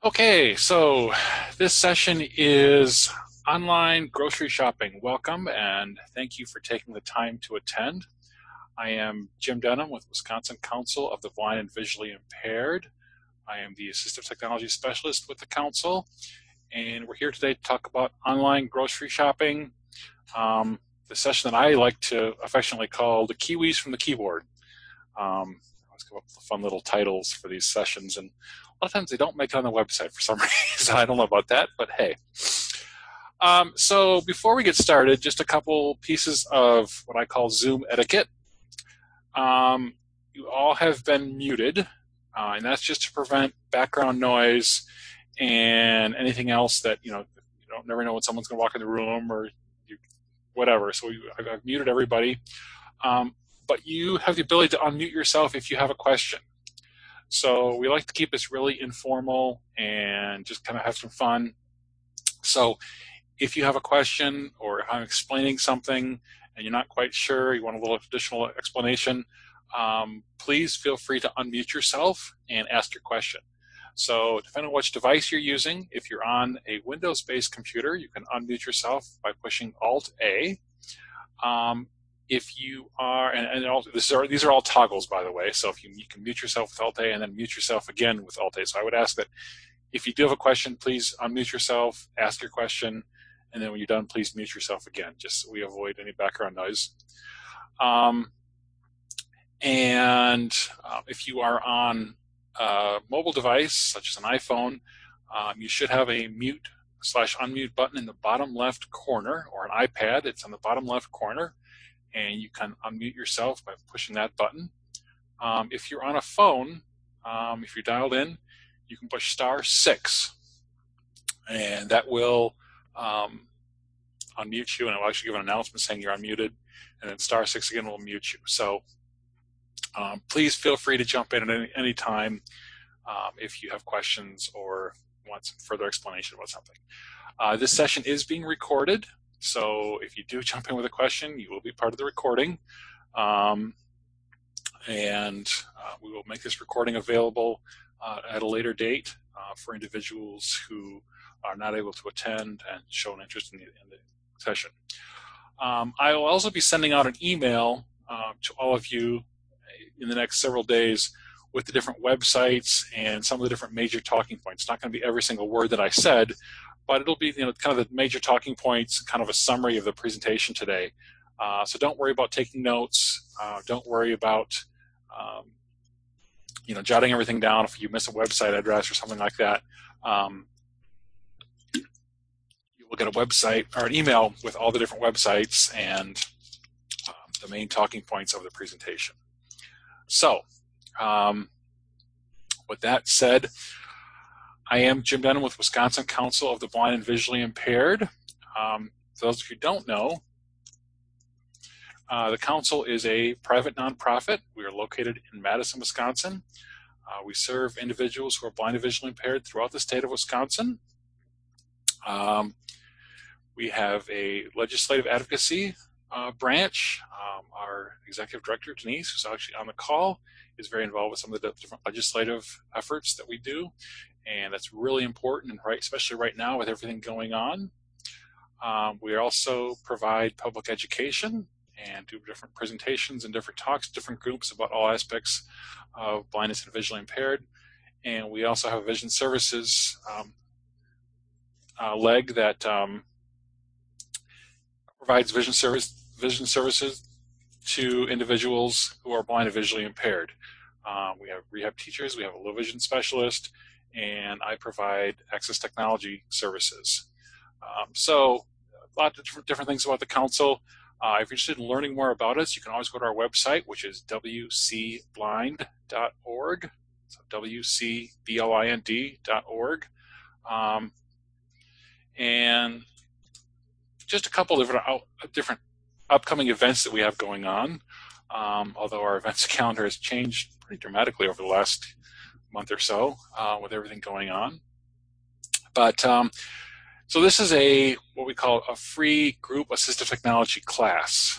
Okay, so this session is online grocery shopping. Welcome and thank you for taking the time to attend. I am Jim Denham with Wisconsin Council of the Blind and Visually Impaired. I am the Assistive Technology Specialist with the Council, and we're here today to talk about online grocery shopping, the session that I like to affectionately call the Kiwis from the Keyboard. I always come up with fun little titles for these sessions, and a lot of times they don't make it on the website for some reason. I don't know about that, but hey. So before we get started, just a couple pieces of what I call Zoom etiquette. You all have been muted, and that's just to prevent background noise and anything else that, you don't never know when someone's going to walk in the room or whatever. So I've muted everybody. But you have the ability to unmute yourself if you have a question. So we like to keep this really informal and just kind of have some fun. So if you have a question or I'm explaining something and you're not quite sure, you want a little additional explanation, please feel free to unmute yourself and ask your question. So depending on which device you're using, if you're on a Windows-based computer, you can unmute yourself by pushing Alt-A. If you are, these are all toggles, by the way, so if you can mute yourself with Alt-A and then mute yourself again with Alt-A. So I would ask that if you do have a question, please unmute yourself, ask your question, and then when you're done, please mute yourself again, just so we avoid any background noise. If you are on a mobile device, such as an iPhone, you should have a mute/unmute button in the bottom left corner, or an iPad, it's on the bottom left corner, and you can unmute yourself by pushing that button. If you're on a phone, if you're dialed in, you can push *6, and that will unmute you, and it will actually give an announcement saying you're unmuted, and then *6 again will mute you. So please feel free to jump in at any time if you have questions or want some further explanation about something. This session is being recorded, so if you do jump in with a question, you will be part of the recording. We will make this recording available at a later date for individuals who are not able to attend and show an interest in the session. I will also be sending out an email to all of you in the next several days with the different websites and some of the different major talking points. It's not going to be every single word that I said, but it'll be kind of the major talking points, kind of a summary of the presentation today. So don't worry about taking notes. Don't worry about jotting everything down if you miss a website address or something like that. You will get a website or an email with all the different websites and the main talking points of the presentation. So, with that said, I am Jim Denham with Wisconsin Council of the Blind and Visually Impaired. For those of you who don't know, the Council is a private nonprofit. We are located in Madison, Wisconsin. We serve individuals who are blind and visually impaired throughout the state of Wisconsin. We have a legislative advocacy branch. Our executive director, Denise, who's actually on the call, is very involved with some of the different legislative efforts that we do. And that's really important, and especially right now with everything going on. We also provide public education and do different presentations and different talks to different groups about all aspects of blindness and visually impaired. And we also have a vision services leg that provides vision services to individuals who are blind and visually impaired. We have rehab teachers, we have a low vision specialist, and I provide access technology services. So a lot of different things about the Council. If you're interested in learning more about us, you can always go to our website, which is wcblind.org. So wcblind.org. And just a couple of different upcoming events that we have going on, although our events calendar has changed pretty dramatically over the last month or so with everything going on. But so this is what we call a free group assistive technology class.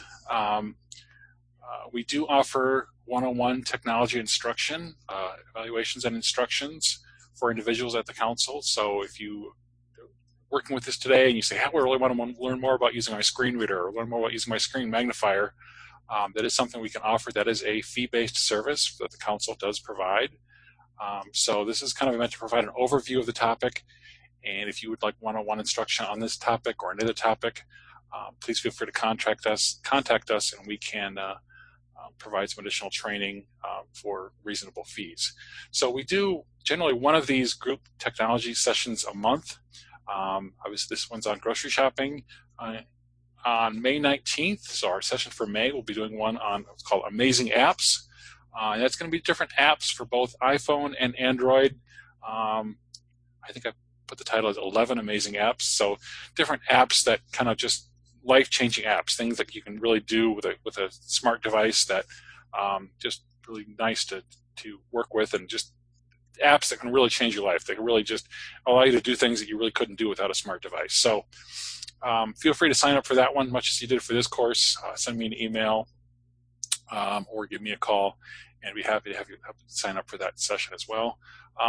We do offer one-on-one technology instruction, evaluations and instructions for individuals at the council. So if you are working with this today and you say, hey, I really want to learn more about using my screen reader or learn more about using my screen magnifier, that is something we can offer. That is a fee-based service that the council does provide. So this is kind of meant to provide an overview of the topic. And if you would like one-on-one instruction on this topic or another topic, please feel free to contact us, and we can provide some additional training for reasonable fees. So we do generally one of these group technology sessions a month. Obviously, this one's on grocery shopping. On May 19th, so our session for May, we'll be doing one on what's called Amazing Apps. And that's going to be different apps for both iPhone and Android. I think I put the title as 11 Amazing Apps. So different apps that kind of just life-changing apps, things that you can really do with a smart device that just really nice to work with, and just apps that can really change your life. They can really just allow you to do things that you really couldn't do without a smart device. So feel free to sign up for that one, much as you did for this course. Send me an email or give me a call, and be happy to have you sign up for that session as well.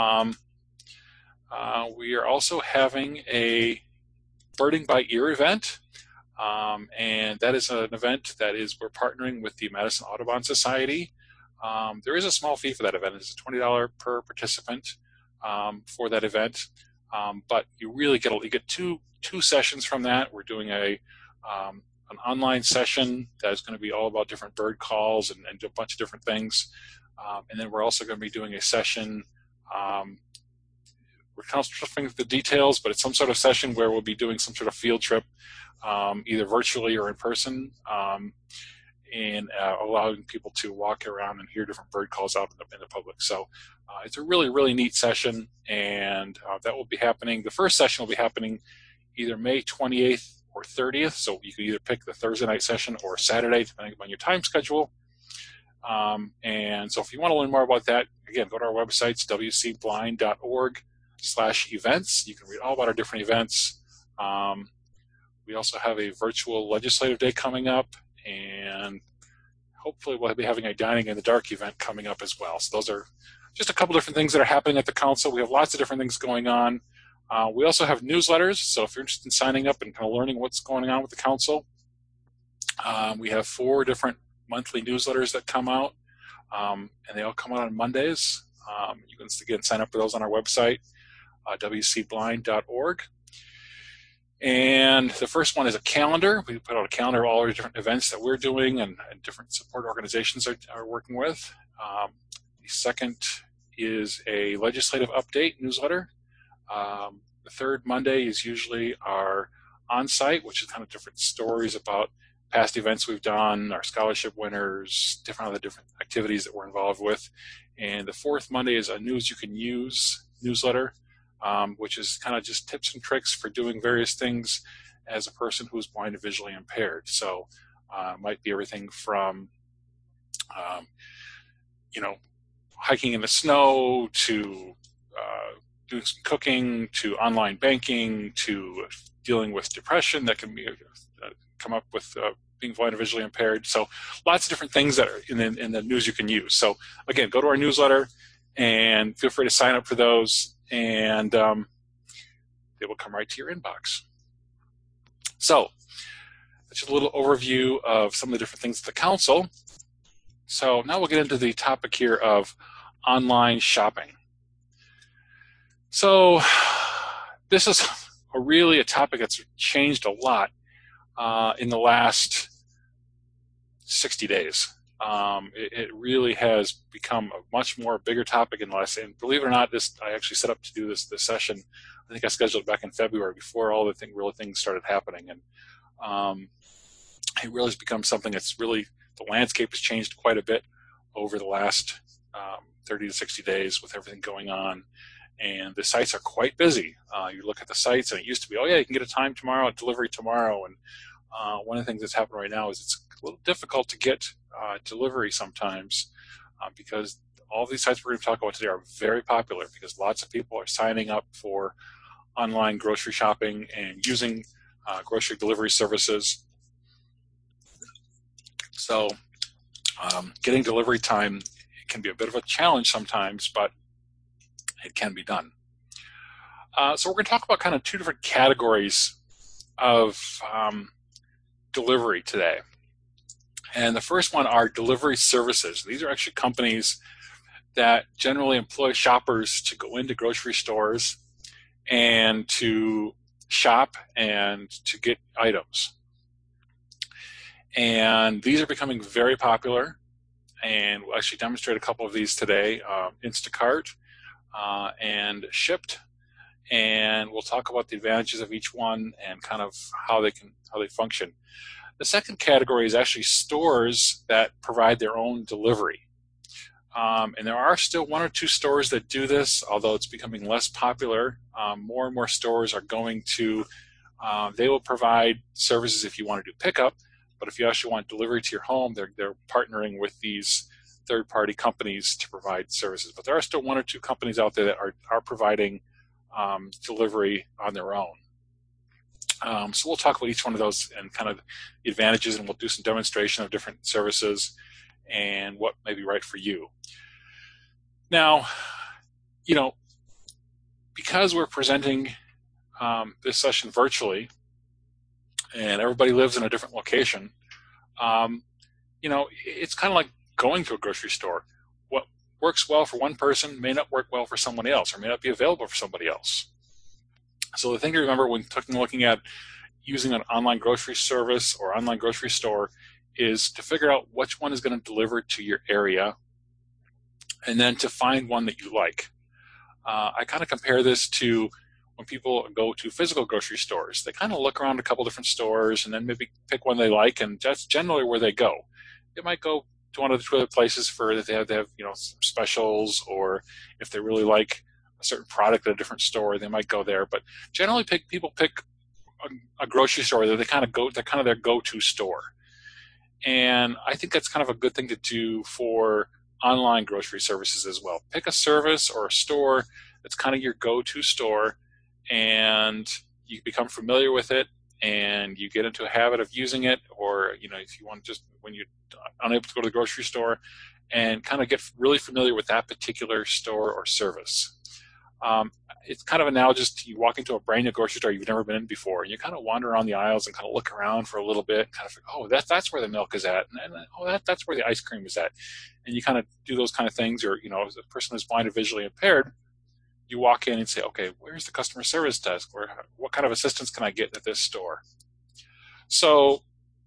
We are also having a Birding by Ear event, and that is an event that we're partnering with the Madison Audubon Society. There is a small fee for that event. It's $20 per participant for that event, but you really get two sessions from that. We're doing an online session that is going to be all about different bird calls and a bunch of different things. And then we're also going to be doing a session, we're kind of struggling with the details, but it's some sort of session where we'll be doing some sort of field trip, either virtually or in person, and allowing people to walk around and hear different bird calls out in the public. So it's a really, really neat session, and that will be happening. The first session will be happening either May 28th or 30th, so you can either pick the Thursday night session or Saturday, depending on your time schedule. And so if you want to learn more about that, again, go to our websites, wcblind.org/events. You can read all about our different events. We also have a virtual legislative day coming up, and hopefully we'll be having a Dining in the Dark event coming up as well. So those are just a couple different things that are happening at the council. We have lots of different things going on. We also have newsletters, so if you're interested in signing up and kind of learning what's going on with the council, we have 4 different monthly newsletters that come out, and they all come out on Mondays. You can, again, sign up for those on our website, wcblind.org. And the first one is a calendar. We put out a calendar of all our different events that we're doing and different support organizations are working with. The second is a legislative update newsletter. The third Monday is usually our on-site, which is kind of different stories about past events we've done, our scholarship winners, different activities that we're involved with. And the fourth Monday is a News You Can Use newsletter, which is kind of just tips and tricks for doing various things as a person who's blind and visually impaired. So it might be everything from, hiking in the snow to doing some cooking to online banking to dealing with depression that can be come up with being blind and visually impaired. So lots of different things that are in the News You Can Use. So again, go to our newsletter and feel free to sign up for those, and they will come right to your inbox. So that's just a little overview of some of the different things at the council. So now we'll get into the topic here of online shopping. So this is really a topic that's changed a lot in the last 60 days. It really has become a much more bigger topic in the last, and believe it or not, I actually set up to do this session. I think I scheduled it back in February before all the real things started happening, and it really has become something that's really, the landscape has changed quite a bit over the last 30 to 60 days with everything going on. And the sites are quite busy. You look at the sites, and it used to be, oh yeah, you can get a time tomorrow, a delivery tomorrow. And one of the things that's happened right now is it's a little difficult to get delivery sometimes because all these sites we're going to talk about today are very popular because lots of people are signing up for online grocery shopping and using grocery delivery services. So getting delivery time can be a bit of a challenge sometimes, but it can be done. So we're going to talk about kind of two different categories of delivery today. And the first one are delivery services. These are actually companies that generally employ shoppers to go into grocery stores and to shop and to get items. And these are becoming very popular, and we'll actually demonstrate a couple of these today, Instacart and Shipt, and we'll talk about the advantages of each one and kind of how they function. The second category is actually stores that provide their own delivery. And there are still one or two stores that do this, although it's becoming less popular. More and more stores are going to, they will provide services if you want to do pickup, but if you actually want delivery to your home, they're partnering with these third-party companies to provide services. But there are still one or two companies out there that are providing delivery on their own. So we'll talk about each one of those and kind of the advantages, and we'll do some demonstration of different services and what may be right for you. Now, because we're presenting this session virtually and everybody lives in a different location, it's kind of like going to a grocery store. What works well for one person may not work well for someone else, or may not be available for somebody else. So the thing to remember when looking at using an online grocery service or online grocery store is to figure out which one is going to deliver to your area, and then to find one that you like. I kind of compare this to when people go to physical grocery stores. They kind of look around a couple different stores and then maybe pick one they like, and that's generally where they go. They might go to one of the two other places for that they have some specials, or if they really like a certain product at a different store, they might go there. But generally, people pick a grocery store that they're kind of their go-to store. And I think that's kind of a good thing to do for online grocery services as well. Pick a service or a store that's kind of your go-to store, and you become familiar with it, and you get into a habit of using it, or if you want to just, when you're unable to go to the grocery store, and kind of get really familiar with that particular store or service. It's kind of analogous to you walk into a brand new grocery store you've never been in before, and you kind of wander around the aisles and kind of look around for a little bit, kind of think, oh, that's where the milk is at, and oh, that's where the ice cream is at, and you kind of do those kind of things. Or as a person who's blind or visually impaired, you walk in and say, okay, where's the customer service desk? What kind of assistance can I get at this store? So,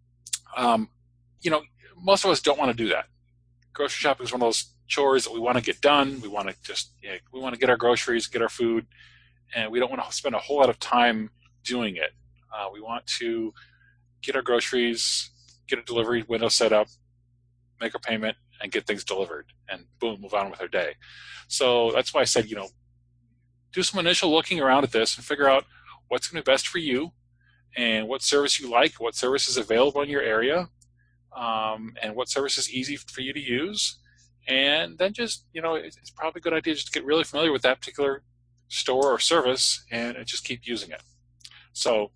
most of us don't want to do that. Grocery shopping is one of those chores that we want to get done. We want to get our groceries, get our food, and we don't want to spend a whole lot of time doing it. We want to get our groceries, get a delivery window set up, make our payment, and get things delivered, and boom, move on with our day. So that's why I said, do some initial looking around at this and figure out what's going to be best for you, and what service you like, what service is available in your area, and what service is easy for you to use. And then just, it's probably a good idea just to get really familiar with that particular store or service and just keep using it. So,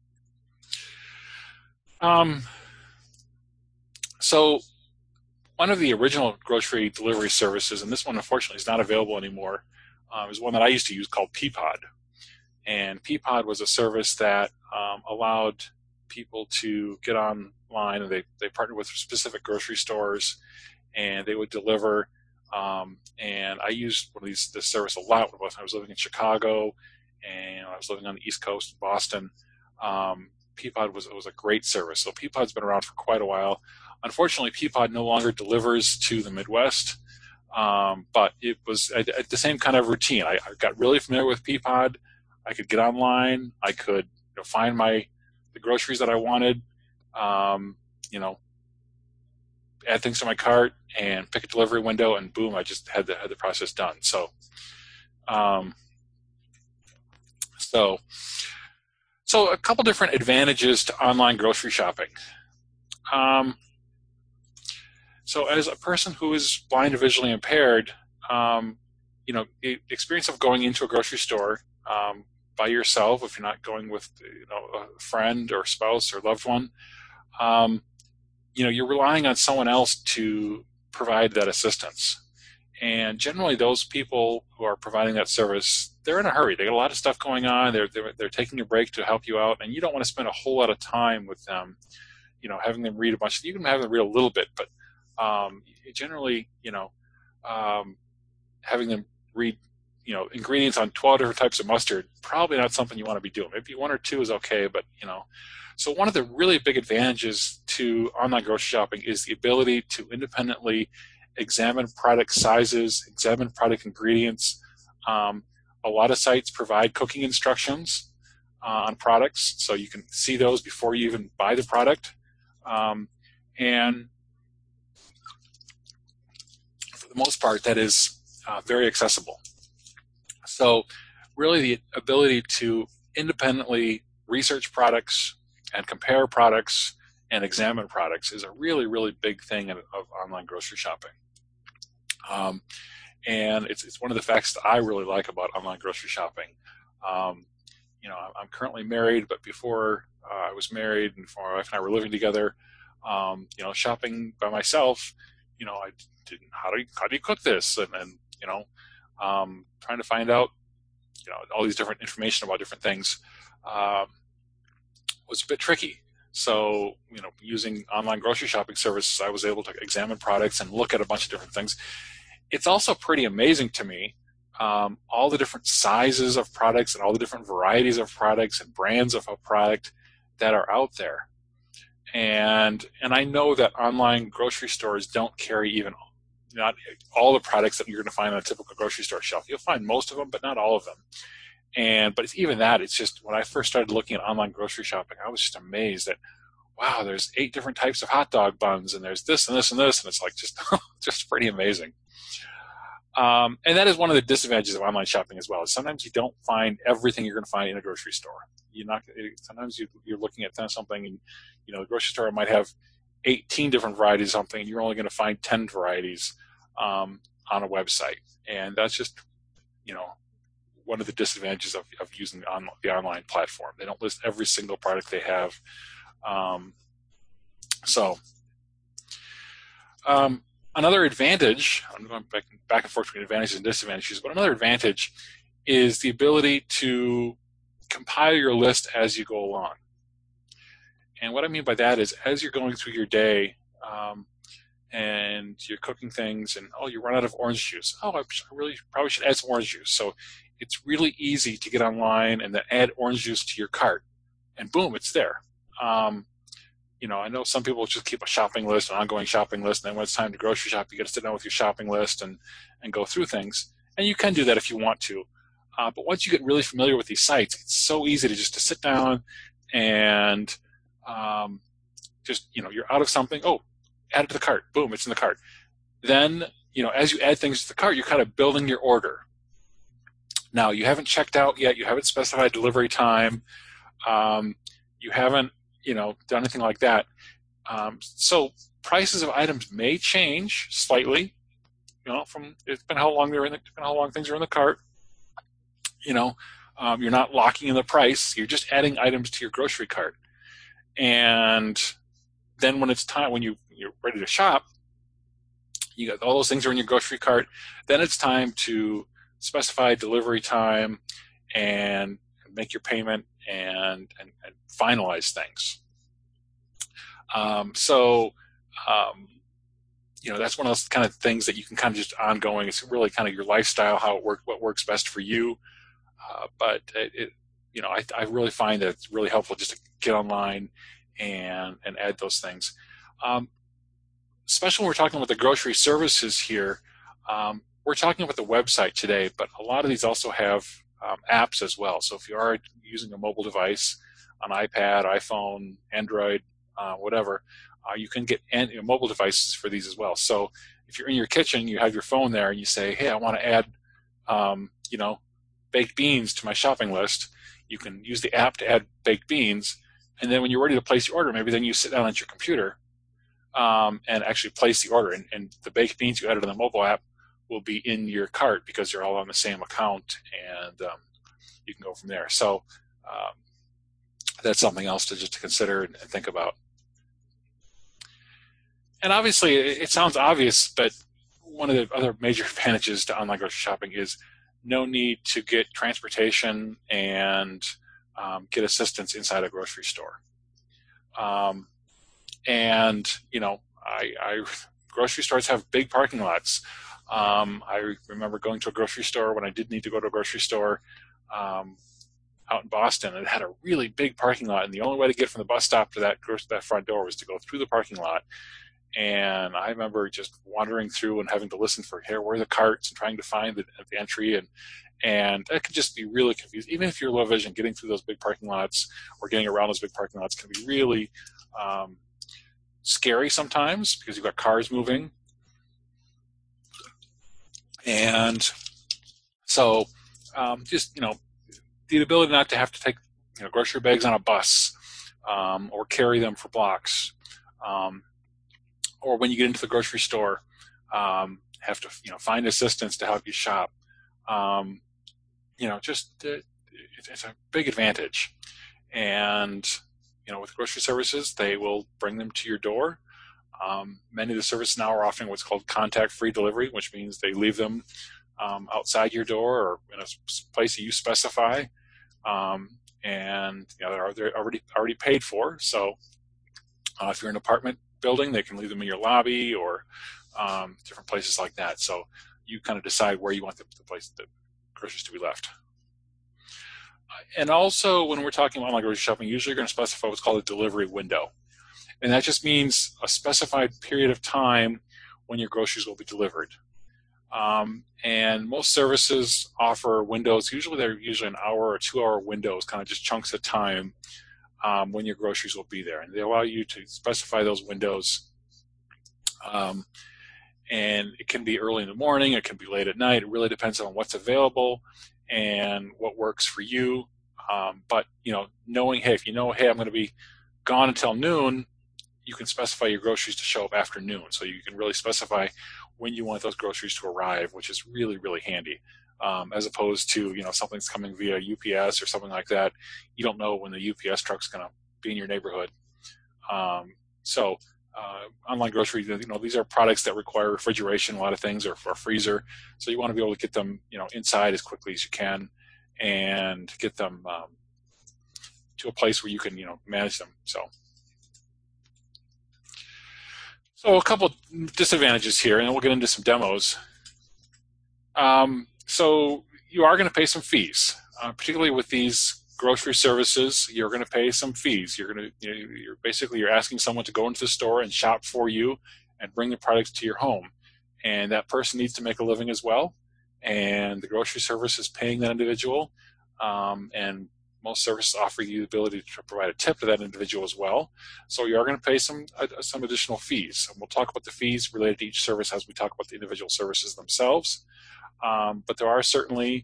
one of the original grocery delivery services, and this one unfortunately is not available anymore, is one that I used to use called Peapod. And Peapod was a service that allowed people to get online, and they partnered with specific grocery stores, and they would deliver. And I used this service a lot when I was living in Chicago, and I was living on the East Coast in Boston. Peapod was a great service. So Peapod's been around for quite a while. Unfortunately, Peapod no longer delivers to the Midwest, but it was the same kind of routine. I got really familiar with Peapod. I could get online. I could find the groceries that I wanted. Add things to my cart and pick a delivery window, and boom, I just had the process done. So, so a couple different advantages to online grocery shopping. So as a person who is blind or visually impaired, the experience of going into a grocery store by yourself, if you're not going with a friend or spouse or loved one, you're relying on someone else to provide that assistance. And generally, those people who are providing that service, they're in a hurry. They got a lot of stuff going on. They're taking a break to help you out, and you don't want to spend a whole lot of time with them. Having them read a bunch. You can have them read a little bit, but generally, having them read, ingredients on 12 different types of mustard, probably not something you want to be doing. Maybe one or two is okay, but So one of the really big advantages to online grocery shopping is the ability to independently examine product sizes, examine product ingredients. A lot of sites provide cooking instructions on products, so you can see those before you even buy the product. And for the most part, that is very accessible. So really the ability to independently research products and compare products and examine products is a really, really big thing of online grocery shopping. And it's one of the facts that I really like about online grocery shopping. I'm currently married, but before I was married and before my wife and I were living together, shopping by myself, I didn't, how do you cook this? And trying to find out, all these different information about different things, was a bit tricky. So, using online grocery shopping services, I was able to examine products and look at a bunch of different things. It's also pretty amazing to me, all the different sizes of products and all the different varieties of products and brands of a product that are out there. And I know that online grocery stores don't carry even not all the products that you're going to find on a typical grocery store shelf. You'll find most of them, but not all of them. But it's even that. It's just when I first started looking at online grocery shopping, I was just amazed that, wow, there's 8 different types of hot dog buns, and there's this and this and this, and it's like just pretty amazing. And that is one of the disadvantages of online shopping as well. Is sometimes you don't find everything you're going to find in a grocery store. Sometimes you're looking at something, and the grocery store might have 18 different varieties of something, and you're only going to find 10 varieties on a website, and that's just one of the disadvantages of using the online platform. They don't list every single product they have. Another advantage, I'm going back and forth between advantages and disadvantages, but another advantage is the ability to compile your list as you go along. And what I mean by that is, as you're going through your day, and you're cooking things, and you run out of orange juice. I really probably should add some orange juice. So it's really easy to get online and then add orange juice to your cart, and boom, it's there. I know some people just keep a shopping list, an ongoing shopping list, and then when it's time to grocery shop, you get to sit down with your shopping list and go through things. And you can do that if you want to. But once you get really familiar with these sites, it's so easy to sit down and you're out of something. Oh, add it to the cart. Boom, it's in the cart. Then, as you add things to the cart, you're kind of building your order. Now, you haven't checked out yet. You haven't specified delivery time. You haven't, done anything like that. So prices of items may change slightly, from depending how long things are in the cart. You're not locking in the price. You're just adding items to your grocery cart. And then when it's time, when you're ready to shop, you got all those things are in your grocery cart. Then it's time to specify delivery time and make your payment and finalize things. That's one of those kind of things that you can kind of just ongoing. It's really kind of your lifestyle, what works best for you. But I really find that it's really helpful just to get online and add those things. Especially when we're talking about the grocery services here, we're talking about the website today, but a lot of these also have apps as well. So if you are using a mobile device, an iPad, iPhone, Android, whatever, you can get mobile devices for these as well. So if you're in your kitchen, you have your phone there, and you say, hey, I want to add, baked beans to my shopping list. You can use the app to add baked beans, and then when you're ready to place your order, maybe then you sit down at your computer and actually place the order, and the baked beans you added on the mobile app will be in your cart because you're all on the same account, and you can go from there. So that's something else to consider and think about. And obviously, it sounds obvious, but one of the other major advantages to online grocery shopping is no need to get transportation and get assistance inside a grocery store. And grocery stores have big parking lots. I remember going to a grocery store when I did need to go to a grocery store out in Boston. It had a really big parking lot, and the only way to get from the bus stop to that front door was to go through the parking lot. And I remember just wandering through and having to listen for, here, where are the carts, and trying to find the entry, and that could just be really confusing. Even if you're low vision, getting through those big parking lots or getting around those big parking lots can be really scary sometimes, because you've got cars moving. And so the ability not to have to take grocery bags on a bus or carry them for blocks, or when you get into the grocery store, have to find assistance to help you shop. It's a big advantage. And with grocery services, they will bring them to your door. Many of the services now are offering what's called contact-free delivery, which means they leave them outside your door or in a place that you specify, and they're already paid for. So if you're in an apartment building, they can leave them in your lobby or different places like that. So you kind of decide where you want the groceries to be left. And also, when we're talking about online grocery shopping, usually you're going to specify what's called a delivery window. And that just means a specified period of time when your groceries will be delivered. And most services offer windows. They're usually an hour or 2 hour windows, kind of just chunks of time when your groceries will be there. And they allow you to specify those windows. And it can be early in the morning, it can be late at night. It really depends on what's available and what works for you. But knowing, hey, I'm going to be gone until noon, you can specify your groceries to show up after noon. So you can really specify when you want those groceries to arrive, which is really, really handy. As opposed to, something's coming via UPS or something like that. You don't know when the UPS truck's going to be in your neighborhood. Online grocery, these are products that require refrigeration, a lot of things, or for a freezer. So you want to be able to get them, inside as quickly as you can, and get them to a place where you can, manage them. So a couple disadvantages here, and then we'll get into some demos. So you are going to pay some fees, particularly with these grocery services. You're going to pay some fees. You're asking someone to go into the store and shop for you and bring the products to your home, and that person needs to make a living as well. And the grocery service is paying that individual, and most services offer you the ability to provide a tip to that individual as well. So you are going to pay some additional fees. And we'll talk about the fees related to each service as we talk about the individual services themselves. But there are certainly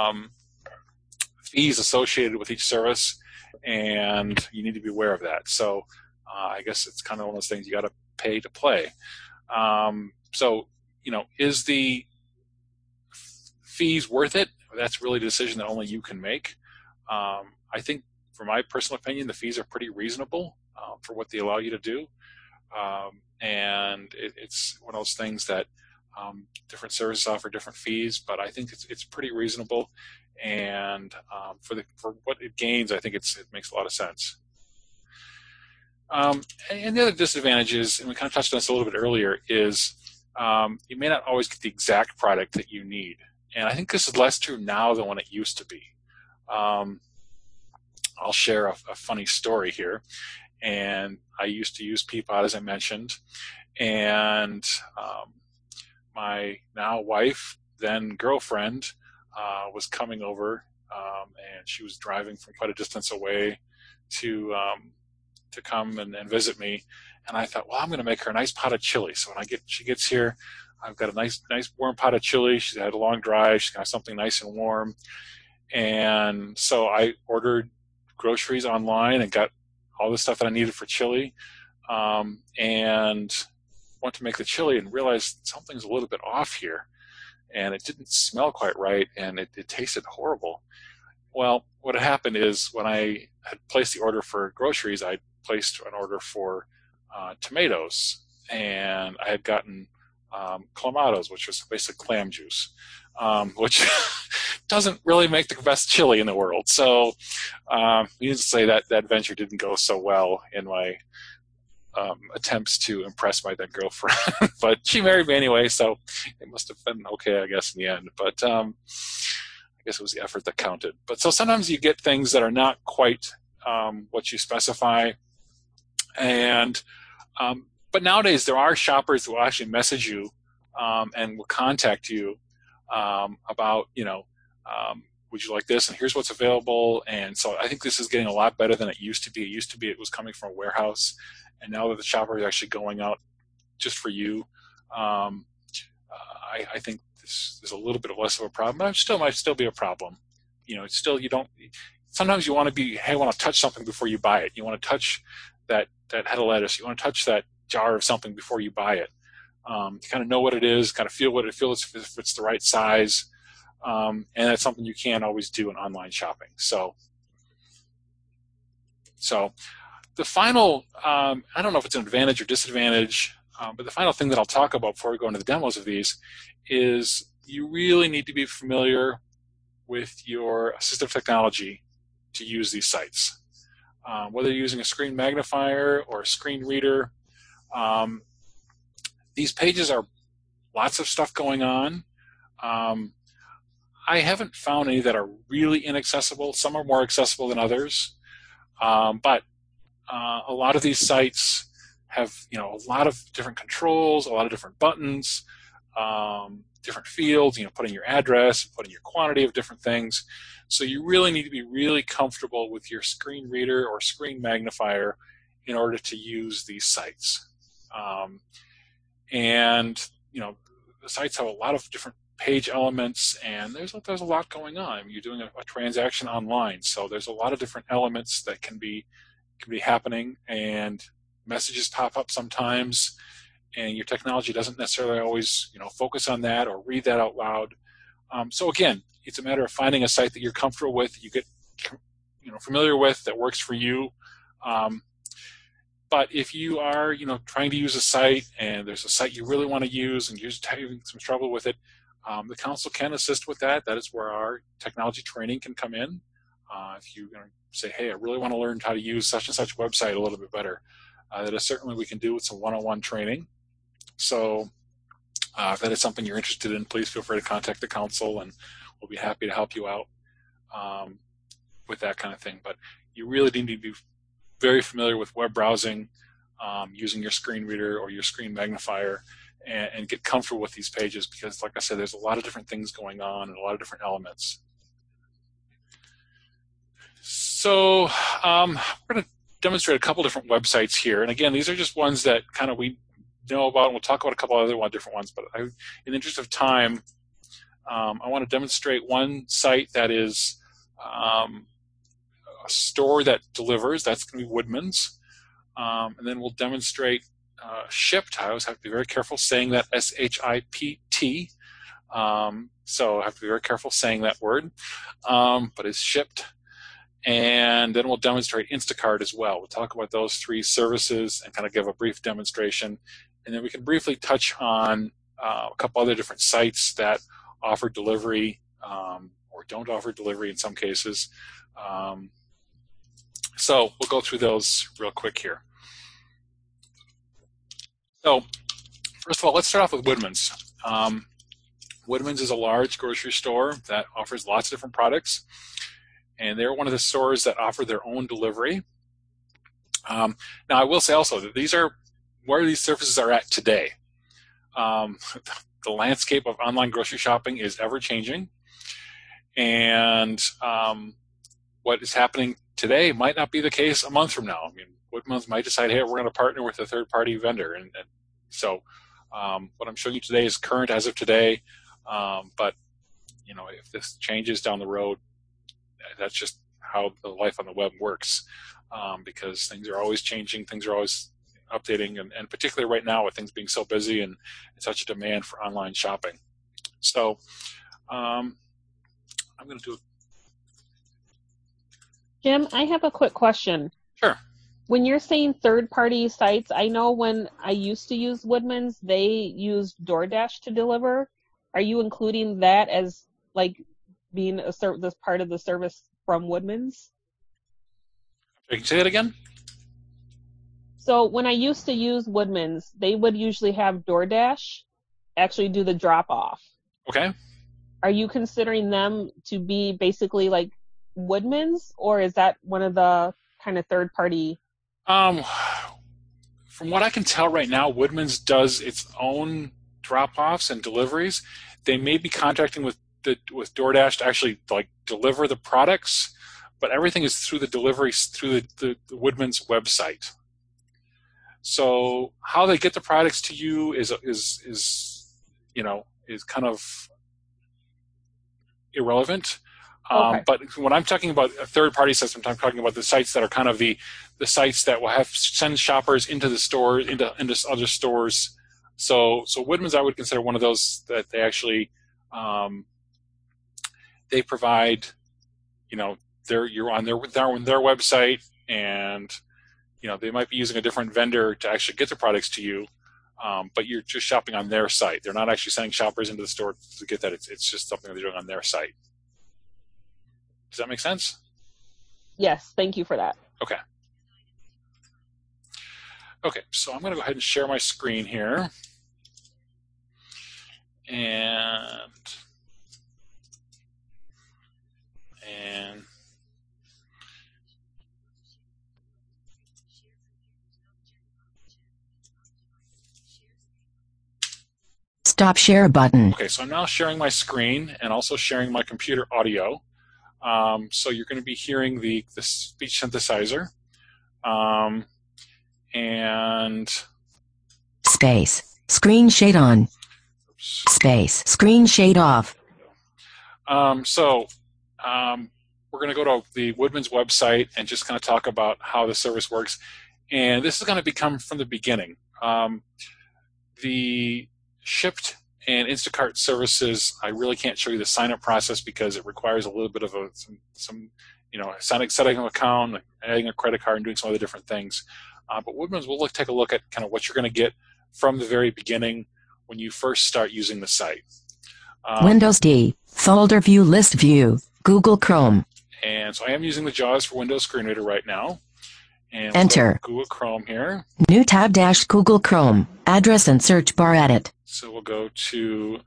fees associated with each service, and you need to be aware of that. So I guess it's kind of one of those things you got to pay to play. Is the fees worth it? That's really a decision that only you can make. I think, for my personal opinion, the fees are pretty reasonable for what they allow you to do. And it's one of those things that different services offer different fees, but I think it's pretty reasonable. And for what it gains, I think it makes a lot of sense. And the other disadvantages, and we kind of touched on this a little bit earlier, is you may not always get the exact product that you need. And I think this is less true now than when it used to be. I'll share a funny story here. And I used to use Peapod, as I mentioned. And my now wife, then girlfriend, was coming over, and she was driving from quite a distance away to come and visit me. And I thought, well, I'm going to make her a nice pot of chili. So when she gets here, I've got a nice warm pot of chili. She's had a long drive. She's got something nice and warm. And so I ordered groceries online and got all the stuff that I needed for chili, and went to make the chili and realized something's a little bit off here. And it didn't smell quite right, and it tasted horrible. Well, what had happened is when I had placed the order for groceries, I placed an order for tomatoes, and I had gotten clamatos, which is basically clam juice, which doesn't really make the best chili in the world. So needless to say that venture didn't go so well in my attempts to impress my then girlfriend. But she married me anyway, so it must have been okay, I guess, in the end. But I guess it was the effort that counted. But so sometimes you get things that are not quite what you specify. And but nowadays there are shoppers who will actually message you and will contact you about, would you like this? And here's what's available. And so I think this is getting a lot better than it used to be. It used to be it was coming from a warehouse. And now that the shopper is actually going out just for you, I think this is a little bit less of a problem. But it still might still be a problem. It's still you don't. Sometimes you want to be, hey, I want to touch something before you buy it. You want to touch that head of lettuce. You want to touch that jar of something before you buy it. To kind of know what it is, kind of feel what it feels, if it's the right size. And that's something you can't always do in online shopping. So the final, I don't know if it's an advantage or disadvantage, but the final thing that I'll talk about before we go into the demos of these is you really need to be familiar with your assistive technology to use these sites. Whether you're using a screen magnifier or a screen reader, these pages are lots of stuff going on. I haven't found any that are really inaccessible. Some are more accessible than others. But a lot of these sites have, a lot of different controls, a lot of different buttons, different fields, putting your address, putting your quantity of different things. So you really need to be really comfortable with your screen reader or screen magnifier in order to use these sites. And the sites have a lot of different page elements, and there's a lot going on. You're doing a transaction online, so there's a lot of different elements that can be happening, and messages pop up sometimes, and your technology doesn't necessarily always focus on that or read that out loud. So again, it's a matter of finding a site that you're comfortable with, you get familiar with, that works for you. But if you are trying to use a site and there's a site you really want to use and you're just having some trouble with it, the council can assist with that. That is where our technology training can come in. If you're going to say, hey, I really want to learn how to use such and such website a little bit better, that is certainly we can do with some one-on-one training. So if that is something you're interested in, please feel free to contact the council and we'll be happy to help you out with that kind of thing. But you really need to be very familiar with web browsing, using your screen reader or your screen magnifier, and get comfortable with these pages because, like I said, there's a lot of different things going on and a lot of different elements. So we're going to demonstrate a couple different websites here. And again, these are just ones that kind of we know about, and we'll talk about a couple other different ones. But in the interest of time, I want to demonstrate one site that is a store that delivers. That's going to be Woodman's. And then we'll demonstrate Shipt. I always have to be very careful saying that, S-H-I-P-T. So I have to be very careful saying that word. But it's Shipt. And then we'll demonstrate Instacart as well. We'll talk about those three services and kind of give a brief demonstration. And then we can briefly touch on a couple other different sites that offer delivery or don't offer delivery in some cases. So we'll go through those real quick here. So first of all, let's start off with Woodman's. Woodman's is a large grocery store that offers lots of different products. And they're one of the stores that offer their own delivery. Now, I will say also that these are where these services are at today. The landscape of online grocery shopping is ever-changing. And what is happening today might not be the case a month from now. I mean, Woodman's might decide, hey, we're going to partner with a third-party vendor. And so what I'm showing you today is current as of today. But, if this changes down the road, that's just how the life on the web works, because things are always changing, things are always updating, and particularly right now with things being so busy and such a demand for online shopping. So I'm going to do it. Jim, I have a quick question. Sure. When you're saying third-party sites, I know when I used to use Woodman's, they used DoorDash to deliver. Are you including that as like being this part of the service from Woodman's? Can you say that again? So when I used to use Woodman's, they would usually have DoorDash actually do the drop-off. Okay. Are you considering them to be basically like Woodman's, or is that one of the kind of third-party? From what I can tell right now, Woodman's does its own drop-offs and deliveries. They may be contracting with DoorDash to actually like deliver the products, but everything is through the deliveries through the Woodman's website. So how they get the products to you is kind of irrelevant. Okay. But when I'm talking about a third-party system, I'm talking about the sites that are kind of the sites that will send shoppers into the store, into other stores. So Woodman's, I would consider one of those that they actually they provide. You're on their website, and they might be using a different vendor to actually get the products to you, but you're just shopping on their site. They're not actually sending shoppers into the store to get that. It's just something that they're doing on their site. Does that make sense? Yes, thank you for that. Okay. Okay, so I'm going to go ahead and share my screen here. And Stop share button. Okay, so I'm now sharing my screen and also sharing my computer audio. So you're going to be hearing the speech synthesizer. And space, screen shade on. Space, screen shade off. We're going to go to the Woodman's website and just kind of talk about how the service works. And this is going to become from the beginning. The Shipt and Instacart services, I really can't show you the sign-up process because it requires a little bit of setting an account, adding a credit card, and doing some other different things. But Woodman's, we'll take a look at kind of what you're going to get from the very beginning when you first start using the site. Windows D, folder view, list view, Google Chrome. And so I am using the JAWS for Windows Screen Reader right now. And enter. Google Chrome here. New tab dash Google Chrome. Address and search bar edit. So we'll go to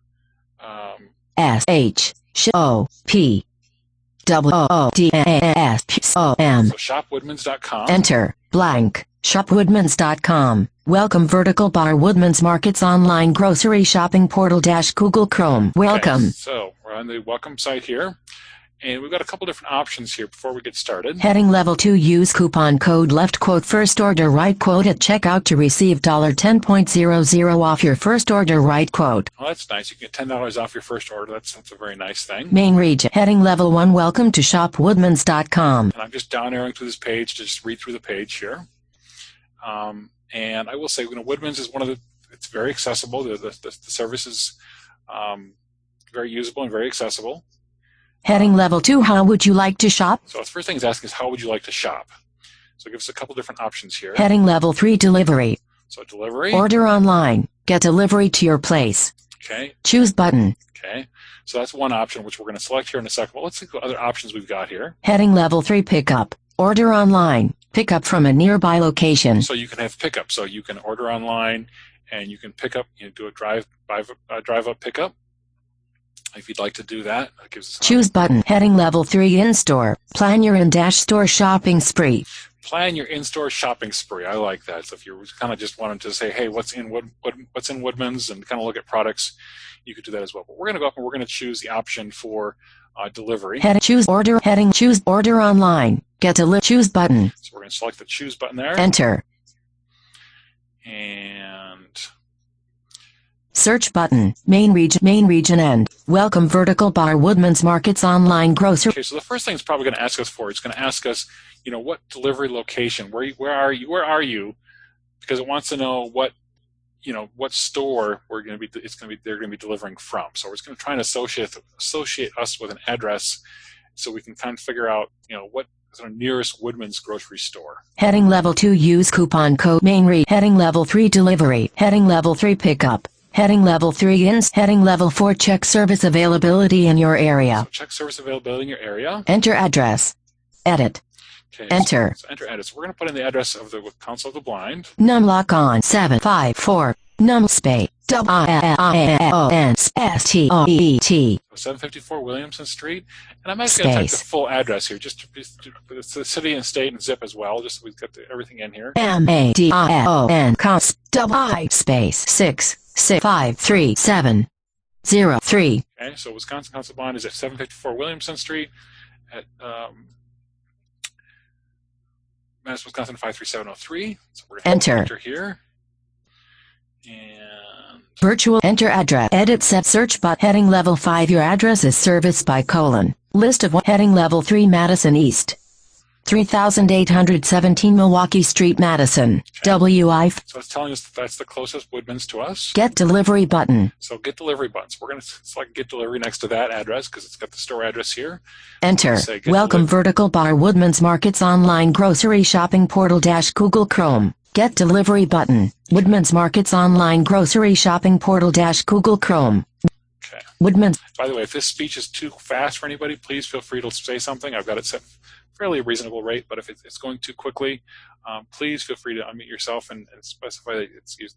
SHOPWOODMANS. So shopwoodmans.com. Enter. Blank. Shopwoodmans.com. Welcome vertical bar Woodman's Markets online grocery shopping portal dash Google Chrome. Welcome. Okay, so we're on the welcome site here. And we've got a couple different options here before we get started. Heading level 2, use coupon code left quote first order right quote at checkout to receive $10.00 off your first order right quote. Well, that's nice. You can get $10 off your first order. That's a very nice thing. Main region. Heading level 1, welcome to shopwoodmans.com. And I'm just down arrowing through this page to just read through the page here. And I will say, Woodman's is it's very accessible. The service is very usable and very accessible. Heading level 2, how would you like to shop? So the first thing it's asking is, how would you like to shop? So it gives us a couple different options here. Heading level 3, delivery. So delivery. Order online. Get delivery to your place. Okay. Choose button. Okay. So that's one option, which we're going to select here in a second. Well, let's see what other options we've got here. Heading level 3, pickup. Order online. Pick up from a nearby location. So you can have pickup. So you can order online, and you can pick up. Do a drive-up pickup. If you'd like to do that, that gives us choose button. Heading level 3, in-store. Plan your in-store shopping spree. Plan your in-store shopping spree. I like that. So if you kind of just wanted to say, hey, what's in Woodman's, and kind of look at products, you could do that as well. But we're going to go up and we're going to choose the option for delivery. Choose order online. Get delivery. Choose button. So we're going to select the choose button there. Enter. And search button. Main region end. Welcome vertical bar Woodman's Markets online grocery. Okay, so the first thing it's probably going to ask us for, it's going to ask us, what delivery location, where are you? Because it wants to know what store they're going to be delivering from. So we're just going to try and associate us with an address, so we can kind of figure out, our nearest Woodman's grocery store. Heading level 2, use coupon code MAINREAD. Heading level 3, delivery. Heading level 3, pickup. Heading level 3, heading level 4, check service availability in your area. So check service availability in your area. Enter address. Edit. Okay, Enter. So enter edit. So we're going to put in the address of the Council of the Blind. Numlock on 754. Num space. IONSTOET. 754 Williamson Street. And I'm actually going to type the full address here, just to, it's the city and state and zip as well, just so we've got everything in here. MADION cons I space 6537003. Okay, so Wisconsin Council Blind is at 754 Williamson Street at Madison, Wisconsin 53703. So we're going to enter here. And virtual enter address. Edit set search button. Heading level 5. Your address is serviced by : list of heading level 3 Madison East. 3817 Milwaukee Street, Madison. Okay. WI. So it's telling us that's the closest Woodman's to us. Get delivery button. So get delivery buttons. We're going to select get delivery next to that address because it's got the store address here. Enter. Welcome Vertical Bar Woodman's Market's online grocery shopping portal - Google Chrome. Get delivery button. Woodman's Market's online grocery shopping portal - Google Chrome. Okay. Woodman's. By the way, if this speech is too fast for anybody, please feel free to say something. I've got it set fairly reasonable rate, but if it's going too quickly, please feel free to unmute yourself and specify that it's used.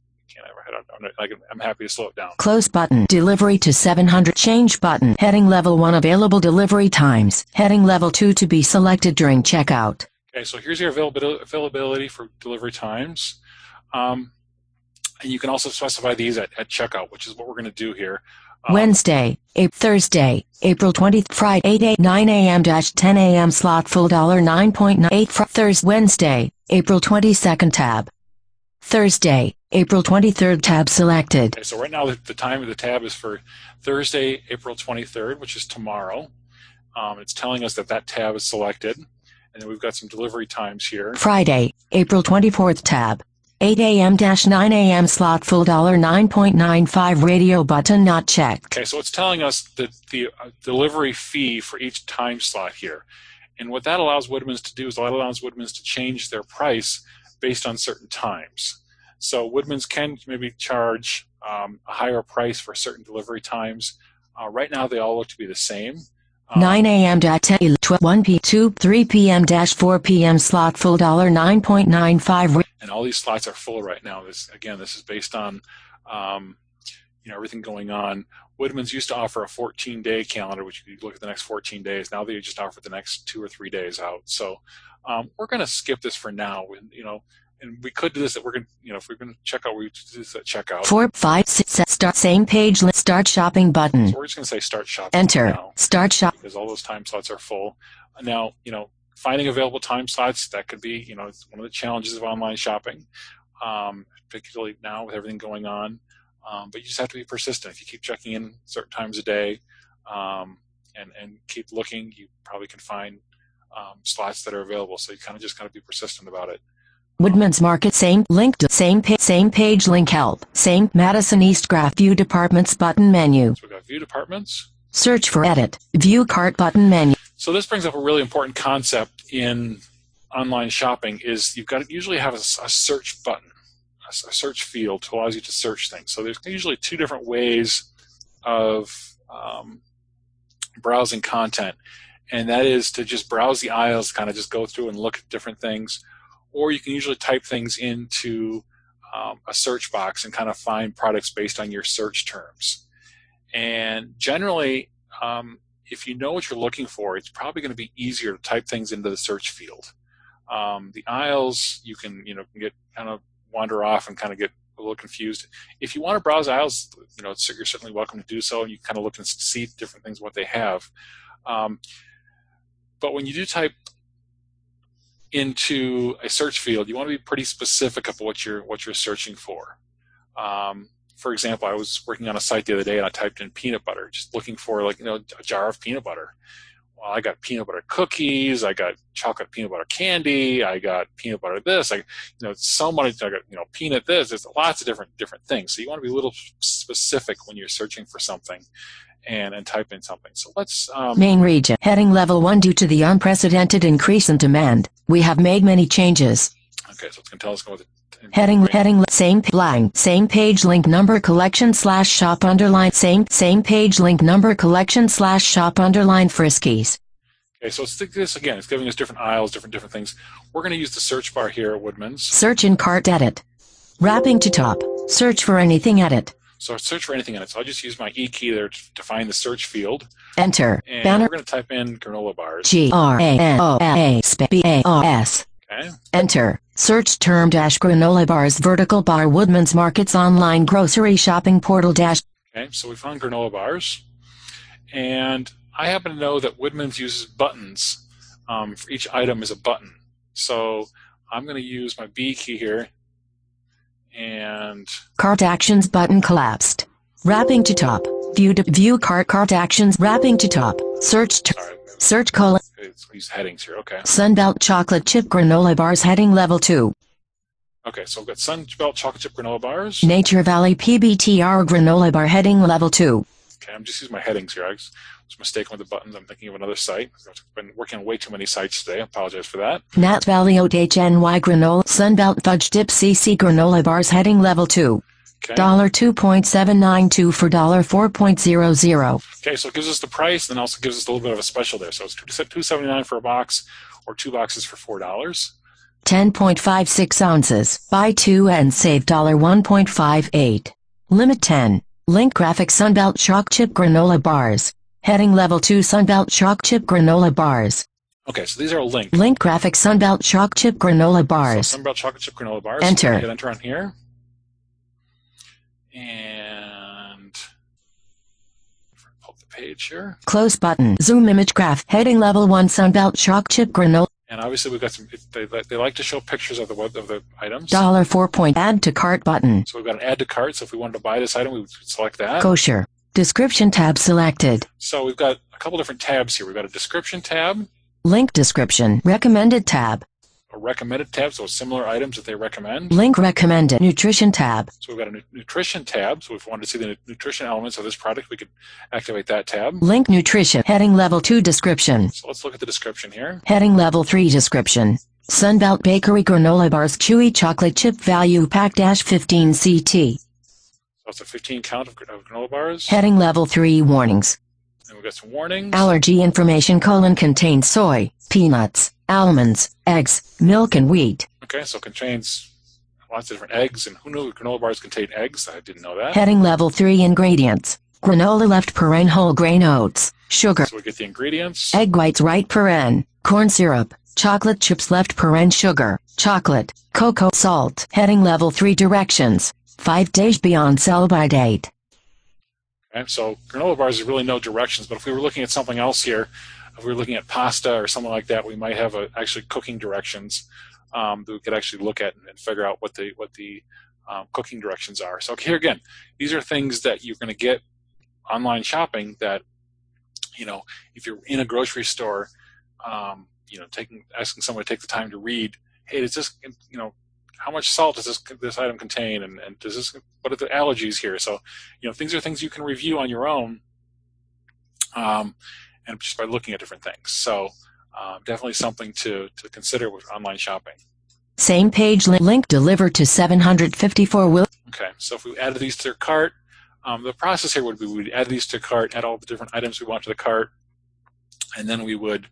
I'm happy to slow it down. Close button. Delivery to 700. Change button. Heading level 1 available delivery times. Heading level 2 to be selected during checkout. Okay, so here's your availability for delivery times. And you can also specify these at checkout, which is what we're going to do here. Wednesday, Thursday, April 20th, Friday, 9 a.m. - 10 a.m. slot full $9.98 Thursday, Wednesday, April 22nd tab. Thursday, April 23rd tab selected. Okay, so right now the time of the tab is for Thursday, April 23rd, which is tomorrow. It's telling us that tab is selected. And then we've got some delivery times here. Friday, April 24th tab. 8 a.m. - 9 a.m. slot full $9.95 radio button not checked. Okay, so it's telling us that the delivery fee for each time slot here. And what that allows Woodman's to do is that allows Woodman's to change their price based on certain times. So Woodman's can maybe charge a higher price for certain delivery times. Right now they all look to be the same. 9 a.m. - 10, 12, 1 p. 2, 3 p.m. - 4 p.m. slot full $9.95. And all these slots are full right now. This is based on everything going on. Woodman's used to offer a 14-day calendar, which you could look at the next 14 days. Now they just offer the next 2 or 3 days out. So we're going to skip this for now. And we could do this. That we're going to, if we're going to check out, we do this at checkout. 4, 5, 6, start same page. Start shopping button. So we're just going to say start shopping. Enter. Now, start shop. Because all those time slots are full. Now, finding available time slots, that could be, it's one of the challenges of online shopping, particularly now with everything going on. But you just have to be persistent. If you keep checking in certain times a day and keep looking, you probably can find slots that are available. So you kind of just got to be persistent about it. Woodman's Market, same link to same page link help. Same Madison East graph view departments button menu. So we've got view departments. Search for edit. View cart button menu. So this brings up a really important concept in online shopping is you've got to usually have a search button, a search field to allows you to search things. So there's usually 2 different ways of browsing content. And that is to just browse the aisles, kind of just go through and look at different things. Or you can usually type things into a search box and kind of find products based on your search terms. And generally, if you know what you're looking for, it's probably going to be easier to type things into the search field. The aisles, you can get kind of wander off and kind of get a little confused. If you want to browse aisles, you're certainly welcome to do so, and you kind of look and see different things, what they have. But when you do type into a search field, you want to be pretty specific of what you're searching for. For example, I was working on a site the other day and I typed in peanut butter, just looking for a jar of peanut butter. Well, I got peanut butter cookies, I got chocolate peanut butter candy, I got peanut butter this, so many, I got peanut this. There's lots of different things. So you want to be a little specific when you're searching for something. and type in something. So let's Main region. Heading level 1. Due to the unprecedented increase in demand, we have made many changes. okay. So it's going to tell us go with Heading same line, same page link number collection / shop underline same page link number collection / shop underline Friskies. Okay, so let's think this again. It's giving us different aisles, different things. We're going to use the search bar here at Woodman's. Search in cart edit. Wrapping to top. Search for anything edit. So search for anything in it. So I'll just use my E key there to find the search field. Enter. And Banner. we're going to type in granola bars. GRANOLA Okay. Enter. Search term dash granola bars vertical bar Woodman's Markets online grocery shopping portal dash. Okay, so we found granola bars. And I happen to know that Woodman's uses buttons. For each item is a button. So I'm going to use my B key here. And Cart actions button collapsed. Wrapping to top. View cart actions wrapping to top. Search colon. let's use headings here. Okay. Sunbelt chocolate chip granola bars heading level 2. Okay, so we've got Sunbelt chocolate chip granola bars. Nature Valley PBTR granola bar heading level 2. Okay, I'm just using my headings here. I was mistaken with the buttons. I'm thinking of another site. I've been working on way too many sites today. I apologize for that. Nat Valley Oat HNY granola Sunbelt Fudge Dip CC granola bars heading level 2. Okay. $2.792 for $4.00. Okay, so it gives us the price, then also gives us a little bit of a special there. So it's $2.79 for a box, or 2 boxes for $4. 10.56 ounces. Buy 2 and save $1.58. Limit 10. Link graphic Sunbelt Choc Chip Granola Bars. Heading level 2 Sunbelt Choc Chip Granola Bars. Okay, so these are a link. Link graphic Sunbelt Choc Chip Granola Bars. So Sunbelt Chocolate Chip Granola Bars. Enter. So hit enter on here. And pull up the page here. Close button. Zoom image graph. Heading level 1 Sunbelt Choc Chip Granola. And obviously we've got some, they like to show pictures of the items. $4. Add to cart button. So we've got an add to cart, so if we wanted to buy this item, we would select that. Kosher. Description tab selected. So we've got a couple different tabs here. We've got a description tab, Link description. Recommended tab. a recommended tab, so similar items that they recommend. Link recommended. Nutrition tab. So we've got a nutrition tab, so if we wanted to see the nutrition elements of this product, we could activate that tab. Link nutrition. Heading level 2 description. So let's look at the description here. Heading level 3 description. Sunbelt Bakery Granola Bars Chewy Chocolate Chip Value Pack - 15 CT. So it's a 15 count of granola bars. Heading level 3 warnings. And we've got some warnings. Allergy information : contains soy, peanuts, almonds, eggs, milk, and wheat. Okay, so it contains lots of different eggs, and who knew granola bars contain eggs? I didn't know that. Heading level 3 ingredients. Granola left paren whole grain oats, sugar, So we get the ingredients. egg whites right paren, corn syrup, chocolate chips left paren sugar, chocolate, cocoa, salt. Heading level 3 directions. 5 days beyond sell-by date. Okay, so granola bars is really no directions, but if we were looking at something else here, if we were looking at pasta or something like that, we might have actually cooking directions that we could actually look at and figure out what the cooking directions are. So here again, these are things that you're going to get online shopping that, if you're in a grocery store, asking someone to take the time to read, hey, does this, how much salt does this item contain, and does this, what are the allergies here? So, things are things you can review on your own, and just by looking at different things. So, definitely something to consider with online shopping. Same page link delivered to 754 will. Okay, so if we added these to their cart, the process here would be we'd add these to cart, add all the different items we want to the cart, and then we would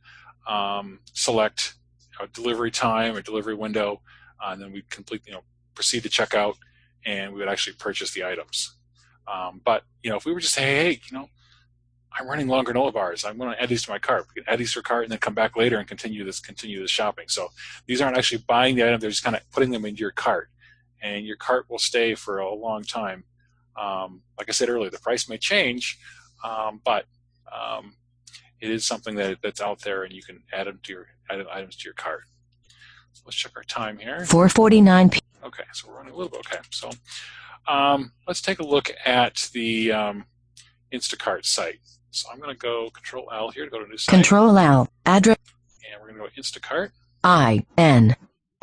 select delivery time or delivery window. And then we'd proceed to checkout, and we would actually purchase the items. But if we were just saying, hey, I'm running long granola bars, I'm going to add these to my cart. We can add these to our cart and then come back later and continue this shopping. So these aren't actually buying the item; they're just kind of putting them into your cart, and your cart will stay for a long time. Like I said earlier, the price may change, but it is something that's out there, and you can add items to your cart. So let's check our time here. 4:49 p. Okay, so we're running a little bit. Okay, so let's take a look at the Instacart site. So I'm going to go Control L here to go to a new site. Control L. Address. And we're going to go Instacart.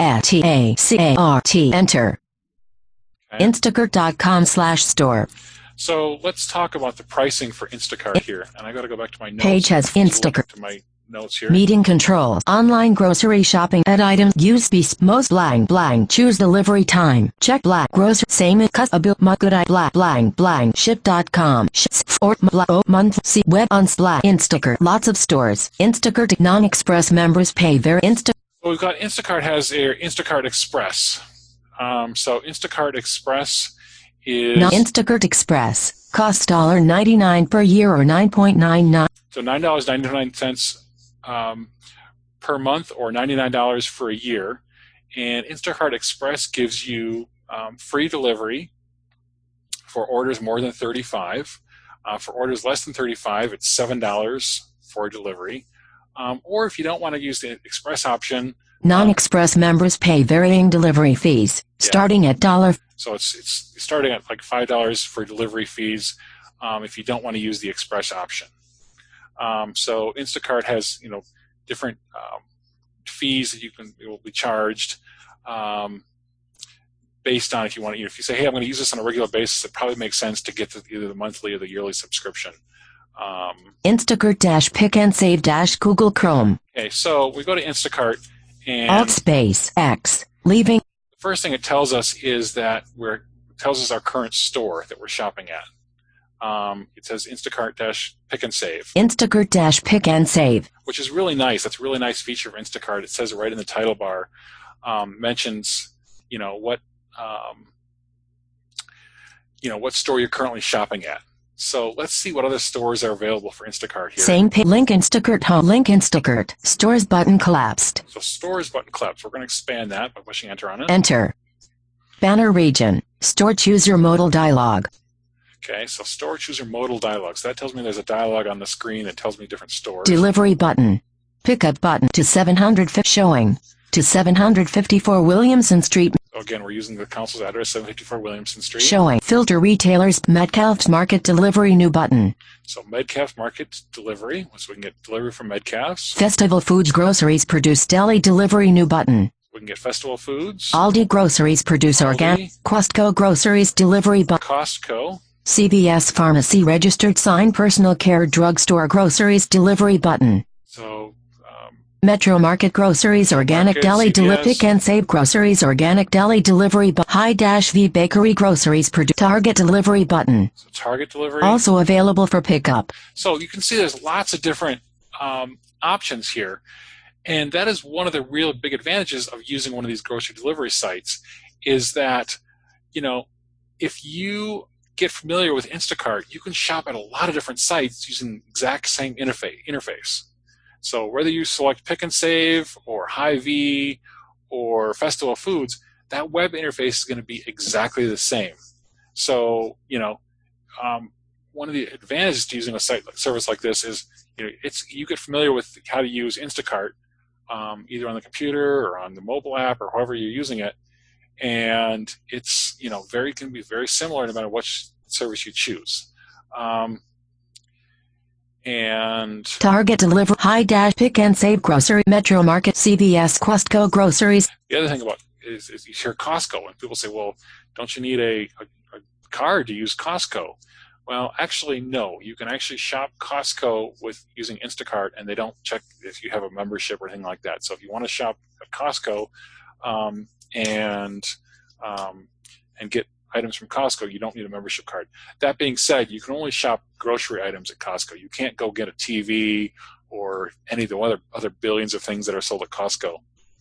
INSTACART. Enter. Okay. Instacart.com/store. So let's talk about the pricing for Instacart here. And I got to go back to my notes. Page has Instacart. To my notes here. Meeting controls. Online grocery shopping. Add items. Use beast. Most blank blank. Choose delivery time. Check black. Grocery. Same as cut a bill. Good eye. Black blank blank. Ship.com. Or month. See web on Slack. Instacart. Lots of stores. Instacart. Non-express members pay very Instacart. Well, we've got Instacart has their Instacart Express. So Instacart Express is Instacart Express costs $1.99 per year or $9.99. So $9.99 per month or $99 for a year. And Instacart Express gives you free delivery for orders more than 35. For orders less than 35, it's $7 for delivery. Or if you don't want to use the Express option, non-Express members pay varying delivery fees, starting at $1. So it's starting at like $5 for delivery fees if you don't want to use the Express option. So Instacart has different fees that you will be charged based on if you want to. If you say, hey, I'm going to use this on a regular basis, it probably makes sense to get either the monthly or the yearly subscription. Instacart-Pick and Save-Google Chrome. Okay, so we go to Instacart and Alt space X leaving. The first thing it tells us is that it tells us our current store that we're shopping at. It says Instacart-Pick and Save. Instacart-Pick and Save, which is really nice. That's a really nice feature of Instacart. It says it right in the title bar. Mentions what store you're currently shopping at. So let's see what other stores are available for Instacart here. Same page. Link Instacart home. Link Instacart. Stores button collapsed. So stores button collapsed. We're going to expand that by pushing enter on it. Enter. Banner region. Store choose your modal dialog. Okay, so store choose your modal dialog. So that tells me there's a dialog on the screen that tells me different stores. Delivery button. Pickup button to 750 showing. To 754 Williamson Street. So again, we're using the council's address, 754 Williamson Street. Showing. Filter retailers. Metcalfe's Market delivery new button. So Metcalf Market delivery, so we can get delivery from Metcalf's. Festival Foods groceries produce deli delivery new button. We can get Festival Foods. Aldi groceries produce organic. Costco groceries delivery button. Costco. CVS Pharmacy registered sign personal care drugstore groceries delivery button. So Metro Market groceries organic Market, deli delivery. Pick and Save groceries organic deli delivery High-V bakery groceries produce Target delivery button. So Target delivery. Also available for pickup. So you can see there's lots of different options here. And that is one of the real big advantages of using one of these grocery delivery sites is that, if you get familiar with Instacart, you can shop at a lot of different sites using the exact same interface. So whether you select Pick and Save or Hy-Vee or Festival Foods, that web interface is going to be exactly the same. So, one of the advantages to using a service like this is, you get familiar with how to use Instacart, either on the computer or on the mobile app or however you're using it, and it's can be very similar no matter which service you choose. And Target deliver High-Pick and Save grocery Metro Market CVS Costco groceries. The other thing about is you hear Costco and people say, well, don't you need a card to use Costco? Well, actually, no. You can actually shop Costco with using Instacart, and they don't check if you have a membership or anything like that. So if you want to shop at Costco and get items from Costco, you don't need a membership card. That being said, you can only shop grocery items at Costco. You can't go get a TV or any of the other billions of things that are sold at Costco.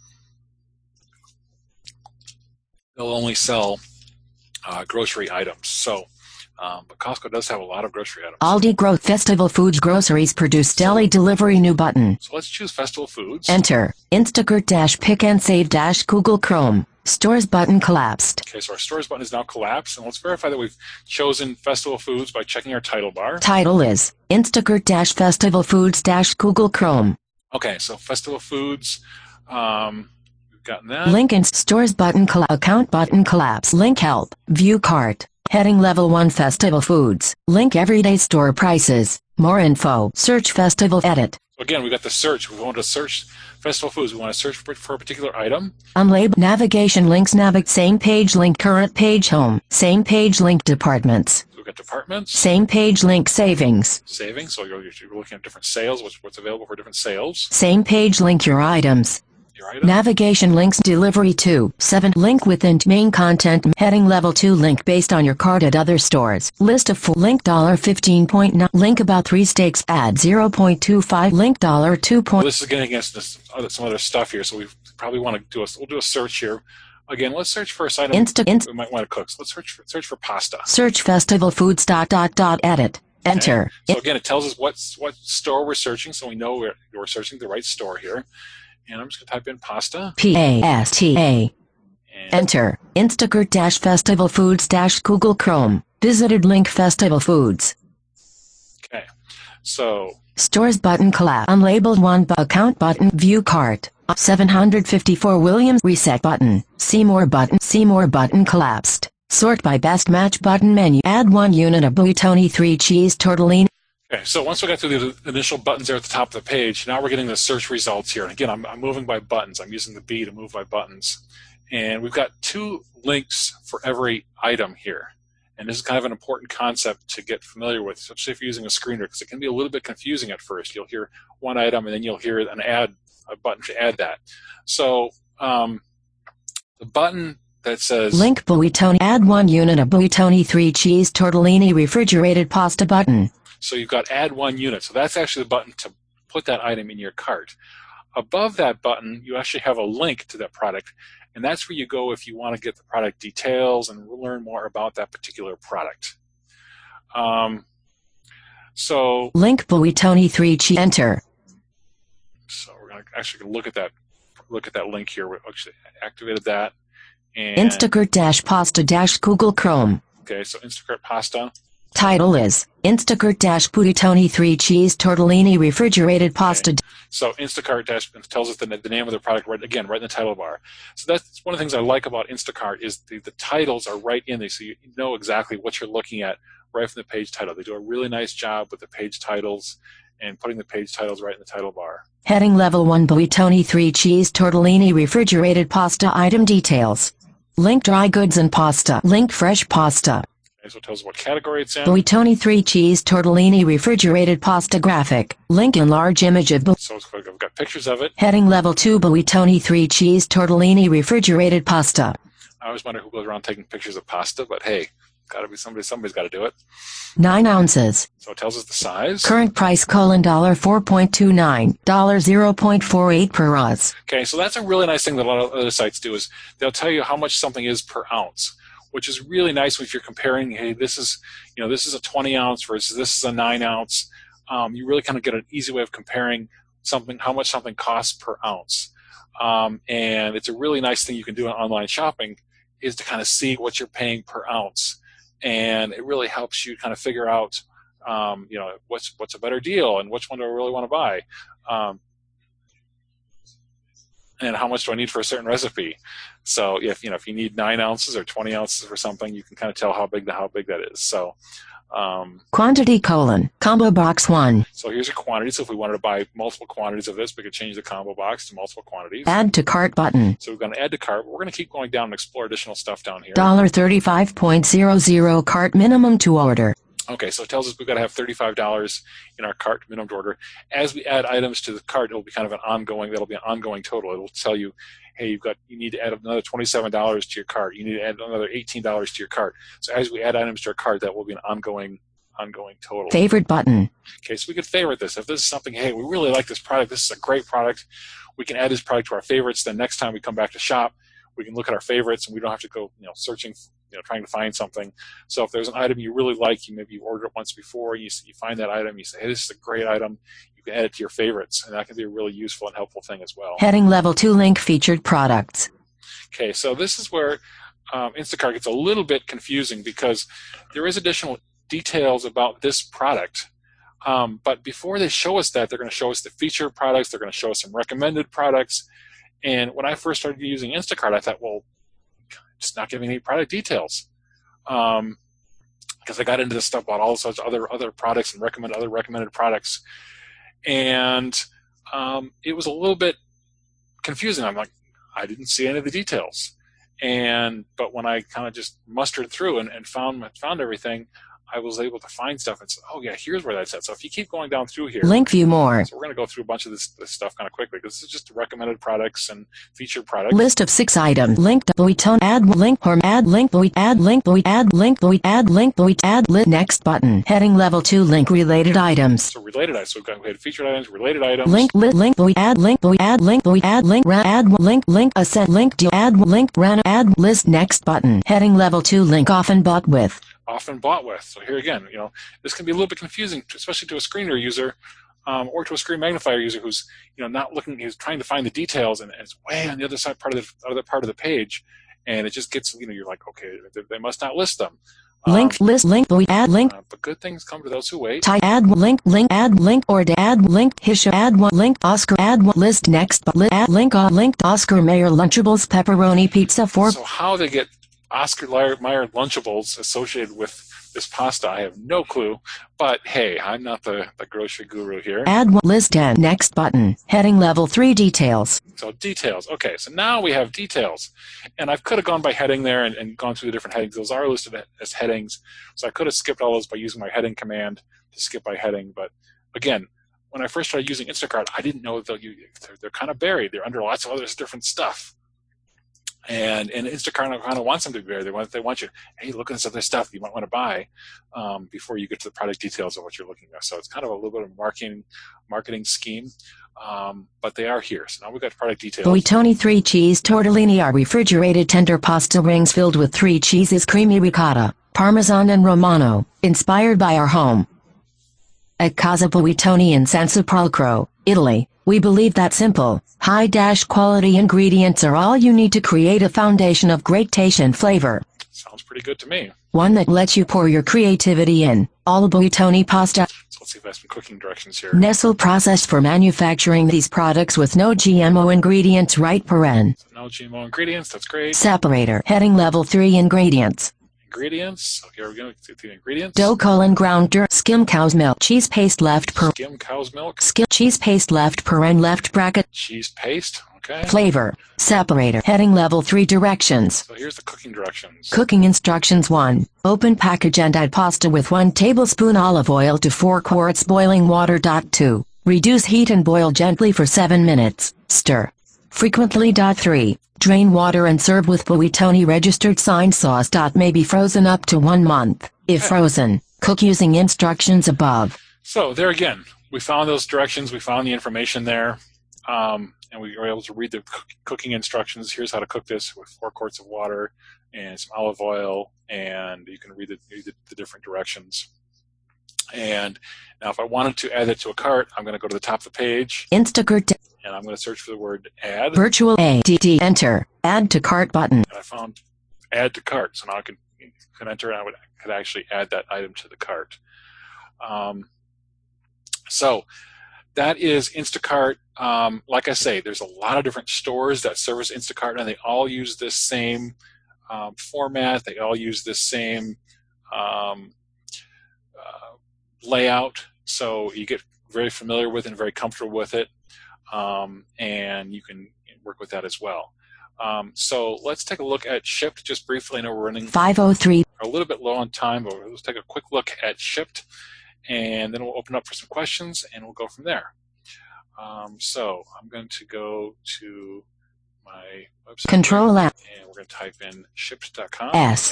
They'll only sell grocery items. So, but Costco does have a lot of grocery items. Aldi Growth Festival Foods groceries produce deli delivery new button. So let's choose Festival Foods. Enter. Instacart-Pick and Save-Google Chrome. Stores button collapsed. Okay, so our stores button is now collapsed, and let's verify that we've chosen Festival Foods by checking our title bar. Title is Instacart-Festival Foods-Google Chrome. Okay, so Festival Foods, we've gotten that. Link in stores button account button collapse. Link help. View cart. Heading level 1 Festival Foods. Link everyday store prices. More info. Search Festival edit. So again, we got the search. We want to search Festival Foods. We want to search for a particular item. Unlabeled navigation links. Same page link current page home. Same page link departments. So we've look at departments. Same page link savings. Savings, so you're looking at different sales, what's available for different sales. Same page link your items. Your item. Navigation links delivery to 7 link within main content heading level 2 link based on your cart at other stores. List of full link $15.9 link about 3 steaks ad 0.25 link $2. Well, this is getting against some other stuff here, so we probably want to we'll do a search here. Again, let's search for a site we might want to cook. So let's search for pasta. Search festival foods ... edit. Enter. Okay. So again, it tells us what store we're searching, so we know we're searching the right store here. And I'm just going to type in pasta. PASTA. Enter. Instacart Festival Foods Google Chrome. Visited link Festival Foods. Okay. So. Stores button collapse. Unlabeled 1 account button. View cart. 754 Williams. Reset button. See more button. See more button collapsed. Sort by best match button menu. Add 1 unit of Buitoni 3 cheese tortellini. Okay, so once we got through the initial buttons there at the top of the page, now we're getting the search results here. And again, I'm moving by buttons. I'm using the B to move by buttons. And we've got 2 links for every item here. And this is kind of an important concept to get familiar with, especially if you're using a screen reader, because it can be a little bit confusing at first. You'll hear one item, and then you'll hear a button to add that. So the button that says link Buitoni, add 1 unit of Buitoni 3 cheese tortellini refrigerated pasta button. So you've got add 1 unit. So that's actually the button to put that item in your cart. Above that button, you actually have a link to that product, and that's where you go if you want to get the product details and learn more about that particular product. So link Buitoni 3 cheese. Enter. So we're going to actually look at that link here. We actually activated that. And Instacart pasta Google Chrome. Okay, so Instacart pasta. Title is Instacart Buitoni 3 cheese tortellini refrigerated pasta. Okay. So Instacart tells us the name of the product right in the title bar. So that's one of the things I like about Instacart is the titles are right in there, so you know exactly what you're looking at right from the page title. They do a really nice job with the page titles and putting the page titles right in the title bar. Heading level 1 Buitoni 3 cheese tortellini refrigerated pasta item details. Link dry goods and pasta. Link fresh pasta. Okay, so it tells us what category it's in. Buitoni 3 cheese tortellini refrigerated pasta graphic. Link enlarge image of So I've got pictures of it. Heading level 2 Buitoni 3 cheese tortellini refrigerated pasta. I always wonder who goes around taking pictures of pasta, but hey, gotta be somebody's got to do it. 9 ounces. So it tells us the size. Current price $4.29, $0.48 per oz. Okay, so that's a really nice thing that a lot of other sites do is they'll tell you how much something is per ounce, which is really nice if you're comparing. Hey, this is a 20 ounce versus this is a 9 ounce. You really kind of get an easy way of comparing how much something costs per ounce, and it's a really nice thing you can do in online shopping is to kind of see what you're paying per ounce. And it really helps you kind of figure out, what's a better deal and which one do I really want to buy, and how much do I need for a certain recipe. So if you need 9 ounces or 20 ounces for something, you can kind of tell how big that is. So quantity : combo box 1. So here's a quantity. So if we wanted to buy multiple quantities of this, we could change the combo box to multiple quantities. Add to cart button. So we're going to add to cart. But we're going to keep going down and explore additional stuff down here. $35.00 cart minimum to order. Okay, so it tells us we've got to have $35 in our cart minimum to order. As we add items to the cart, it'll be kind of an ongoing total. It'll tell you, hey, you need to add another $27 to your cart. You need to add another $18 to your cart. So as we add items to our cart, that will be an ongoing total. Favorite button. Okay, so we could favorite this. If this is something, hey, we really like this product, this is a great product, we can add this product to our favorites. Then next time we come back to shop, we can look at our favorites and we don't have to go, searching, trying to find something. So if there's an item you really like, maybe you ordered it once before, you find that item, you say, hey, this is a great item, you can add it to your favorites, and that can be a really useful and helpful thing as well. Heading level 2 link featured products. Okay, so this is where Instacart gets a little bit confusing because there is additional details about this product. But before they show us that, they're going to show us the featured products, they're going to show us some recommended products. And when I first started using Instacart, I thought, well, it's not giving any product details. Because I got into this stuff about all sorts of other products and other recommended products. And it was a little bit confusing. I'm like, I didn't see any of the details. But when I kind of just mustered through and found everything, I was able to find stuff and say, oh yeah, here's where that's at. So if you keep going down through here, Link view more. so we're going to go through a bunch of this stuff kind of quickly because this is just recommended products and featured products. List of 6 items. Link to Vuitton. Add link or add link. Add link. Add link. Add link. Add link. Next button. Heading level 2. Link related items. So related items. So we had featured items, related items. Link. Link. Add link. Add link. Add link. Add link. Link. Ascend. Link. Add link. Ran. Add list. Next button. Heading level 2. Link often bought with. Often bought with. So here again, this can be a little bit confusing, especially to a screen reader user, or to a screen magnifier user who's not looking, who's trying to find the details, and it's way on the other side part of the page, and it just gets you're like, okay, they must not list them. Link list link add link. But good things come to those who wait. Add link add link or add link Hisha add one link Oscar add one list next add link Oscar Mayer Lunchables pepperoni pizza 4. So how they get Oscar Mayer Lunchables associated with this pasta, I have no clue. But hey, I'm not the grocery guru here. Add one list and next button. Heading level 3 details. So details. Okay, so now we have details. And I could have gone by heading there and gone through the different headings. Those are listed as headings. So I could have skipped all those by using my heading command to skip by heading. But again, when I first started using Instacart, I didn't know that they're kind of buried. They're under lots of other different stuff. And Instacart kind of wants them to be there. They want you, hey, look at this other stuff you might want to buy before you get to the product details of what you're looking at. So it's kind of a little bit of a marketing scheme, but they are here. So now we've got product details. Buitoni 3 cheese tortellini are refrigerated tender pasta rings filled with 3 cheeses, creamy ricotta, Parmesan and Romano, inspired by our home. At Casa Buitoni in San Sepolcro, Italy, we believe that simple, high-quality ingredients are all you need to create a foundation of great taste and flavor. Sounds pretty good to me. One that lets you pour your creativity in. All Buitoni pasta. So let's see if I have some cooking directions here. Nestle process for manufacturing these products with no GMO ingredients. Right paren. So no GMO ingredients, that's great. Separator. Heading level 3 ingredients. Ingredients. Okay, here we go. The ingredients. Dough colon ground dirt. Skim cow's milk. Cheese paste left per. Skim cow's milk. Skim cheese paste left paren left bracket. Cheese paste. Okay. Flavor. Separator. Heading level 3 directions. So here's the cooking directions. Cooking instructions 1. Open package and add pasta with 1 tablespoon olive oil to 4 quarts boiling water. 2. Reduce heat and boil gently for 7 minutes. Stir frequently. 3. Drain water and serve with Buitoni registered sign sauce. May be frozen up to 1 month. If frozen, cook using instructions above. So there again, we found those directions. We found the information there. And we were able to read the cooking instructions. Here's how to cook this with 4 quarts of water and some olive oil, and you can read the different directions. And now if I wanted to add it to a cart, I'm going to go to the top of the page. Instacart. And I'm going to search for the word add. Virtual ADD. Enter. Add to cart button. And I found add to cart. So now I can enter and I could actually add that item to the cart. So that is Instacart. Like I say, there's a lot of different stores that service Instacart, and they all use this same format. They all use this same layout. So you get very familiar with it and very comfortable with it, and you can work with that as well. So let's take a look at Shipt just briefly. I know we're running 5:03. a little bit low on time, but let's take a quick look at Shipt, and then we'll open up for some questions, and we'll go from there. So I'm going to go to my website. Control App. And we're going to type in shipt.com.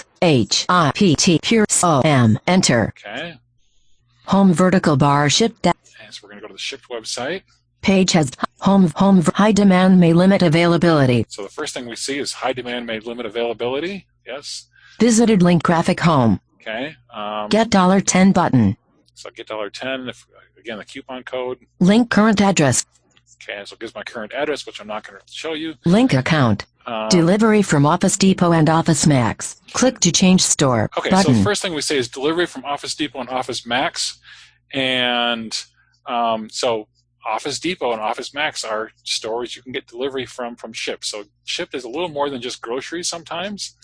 SHIPT. Enter. Okay. Home vertical bar Shipt. And so we're going to go to the Shipt website. Page has home high demand may limit availability. So the first thing we see is high demand may limit availability. Yes. Visited link graphic home. Okay. Get $10 button. So get $10. Again, the coupon code. Link current address. Okay, so it gives my current address, which I'm not going to show you. Link account. Delivery from Office Depot and Office Max. Click to change store. Okay, button. so the first thing we say is delivery from Office Depot and Office Max. And so Office Depot and Office Max are stores you can get delivery from Shipt. So Shipt is a little more than just groceries sometimes.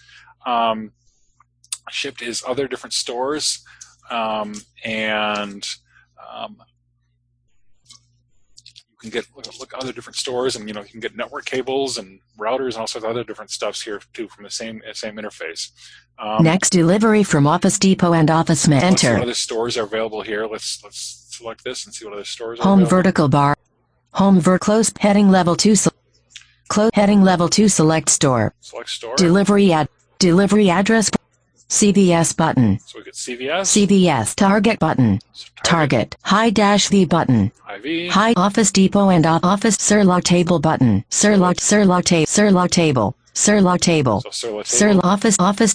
Shipt is other different stores. You can look at other different stores, and you can get network cables and routers and all sorts of other different stuffs here too from the same interface. Next delivery from Office Depot and Office Man. Let's see Enter. what other stores are available here. Let's select this and see what other stores are Home available. vertical bar. Close heading level 2. Close heading level 2. Select store. Select store. Delivery address. CVS button. So we get CVS. CVS Target button. So Target. High-V button. IV. High Office Depot and Office Sirlock Table button. Sirlock Table. Sirlock Table. So Sirlock Sir Table. Office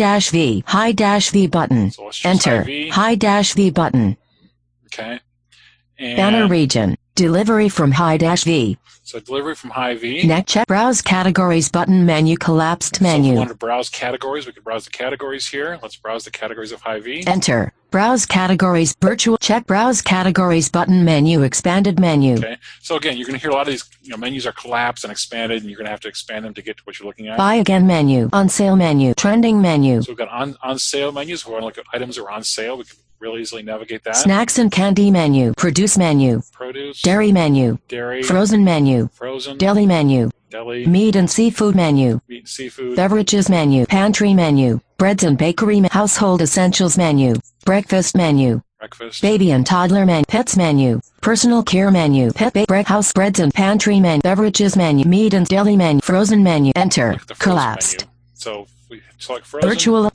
High-V button. So let's choose Enter. IV. High-V button. Okay. And Banner region. Delivery from High-V. so delivery from Hy-Vee. Next check browse categories button menu collapsed So if we menu. want to browse categories, we can browse the categories here. Let's browse the categories of Hy-Vee. Enter. Browse categories virtual check browse categories button menu expanded menu. Okay. So again, you're going to hear a lot of these menus are collapsed and expanded, and you're going to have to expand them to get to what you're looking at. Buy again menu. On sale menu. Trending menu. So we've got on sale menus. If we want to look at items that are on sale, we can really easily navigate that. Snacks and candy menu. Produce menu. Produce. Dairy menu. Dairy. Frozen menu. Frozen. Deli menu. Deli. Meat and seafood menu. Meat and seafood. Beverages menu. Pantry menu. Breads and bakery household essentials menu. Breakfast menu. Breakfast. Baby and toddler menu. Pets menu. Personal care menu. Bread house breads and pantry menu. Beverages menu. Meat and deli menu. Frozen menu. Enter. Look at the frozen Collapsed. menu. So we select frozen. Virtual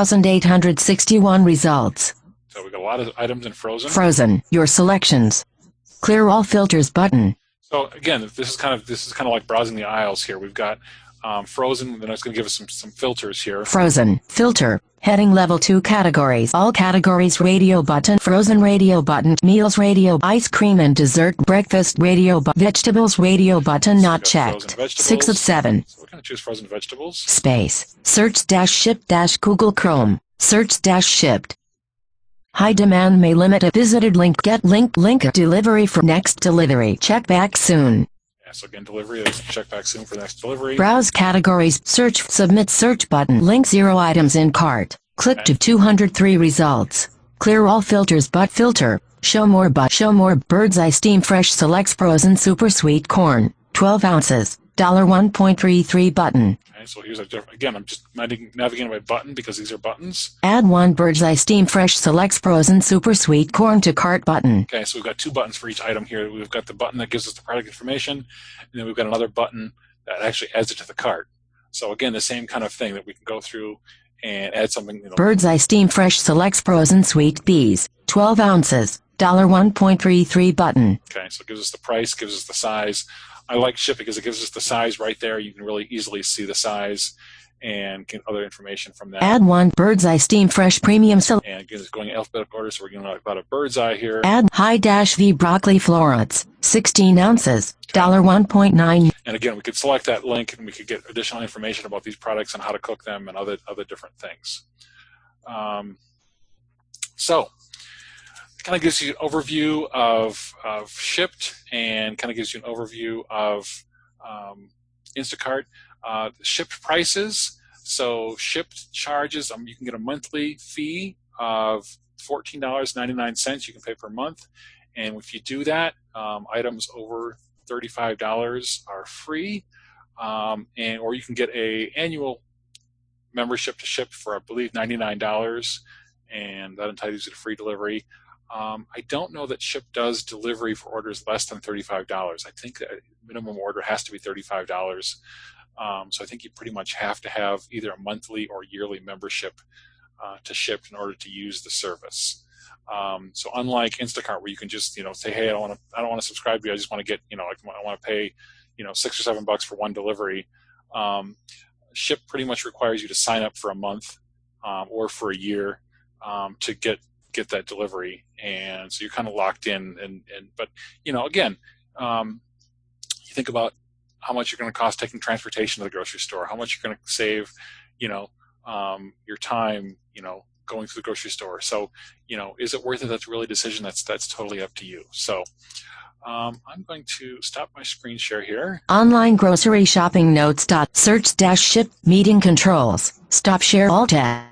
2,861 results. So we've got a lot of items in frozen. Frozen. Your selections. Clear all filters button. So again, this is kind of like browsing the aisles here. We've got frozen. Then it's going to give us some filters here. Frozen. Filter. Heading level 2 categories. All categories radio button. Frozen radio button. Meals radio. Ice cream and dessert. Breakfast radio button. Vegetables radio button So not we've got frozen checked. vegetables. 6 of 7. So we're going to choose frozen vegetables. Space. Search-ship-Google Chrome. Search-shipped. High demand may limit a visited link. Get link delivery for next delivery. Check back soon. Yeah, so again, delivery. Let's check back soon for next delivery. Browse categories. Search. Submit search button. Link 0 items in cart. Click to 203 results. Clear all filters but filter. Show more Bird's Eye Steam Fresh selects frozen super sweet corn. 12 ounces. $1.33 button. Okay, so here's again, I'm just navigating by button because these are buttons. Add 1 Bird's Eye Steam Fresh selects frozen super sweet corn to cart button. Okay, so we've got 2 buttons for each item here. We've got the button that gives us the product information, and then we've got another button that actually adds it to the cart. So again, the same kind of thing that we can go through and add something. Bird's Eye Steam Fresh selects frozen sweet peas. 12 ounces. $1.33 button. Okay, so it gives us the price, gives us the size. I like Ship because it gives us the size right there. You can really easily see the size and get other information from that. Add 1 Bird's Eye Steam Fresh Premium And again, it's going in alphabetical order, so we're getting a lot of Bird's Eye here. Add High-V broccoli florets. 16 ounces. $1.9. And again, we could select that link and we could get additional information about these products and how to cook them and other different things. So kind of gives you an overview of Shipt and kind of gives you an overview of Instacart. Shipt prices. So Shipt charges, you can get a monthly fee of $14.99 you can pay per month. And if you do that, items over $35 are free. Or you can get a annual membership to Shipt for, I believe, $99, and that entitles you to free delivery. I don't know that Shipt does delivery for orders less than $35. I think that minimum order has to be $35. So I think you pretty much have to have either a monthly or yearly membership to Shipt in order to use the service. So unlike Instacart, where you can just say, hey, I don't want to subscribe to you. I just want to get I want to pay $6 or $7 for one delivery. Shipt pretty much requires you to sign up for a month or for a year to get that delivery, and so you're kind of locked in. But again, you think about how much you're going to cost taking transportation to the grocery store, how much you're going to save, your time, going to the grocery store. So, is it worth it? That's really a decision that's totally up to you. So, I'm going to stop my screen share here. Online grocery shopping notes. Search-Ship meeting controls. Stop share all tab.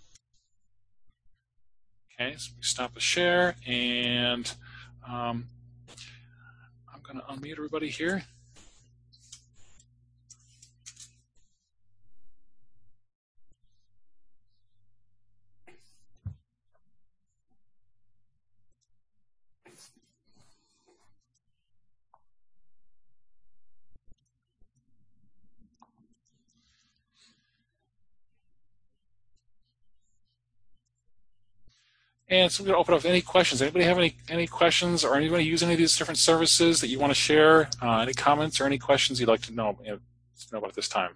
Okay, so we stop the share, and I'm going to unmute everybody here. And so we're going to open up any questions. Anybody have any questions, or anybody use any of these different services that you want to share? Any comments or any questions you'd like to know about at this time?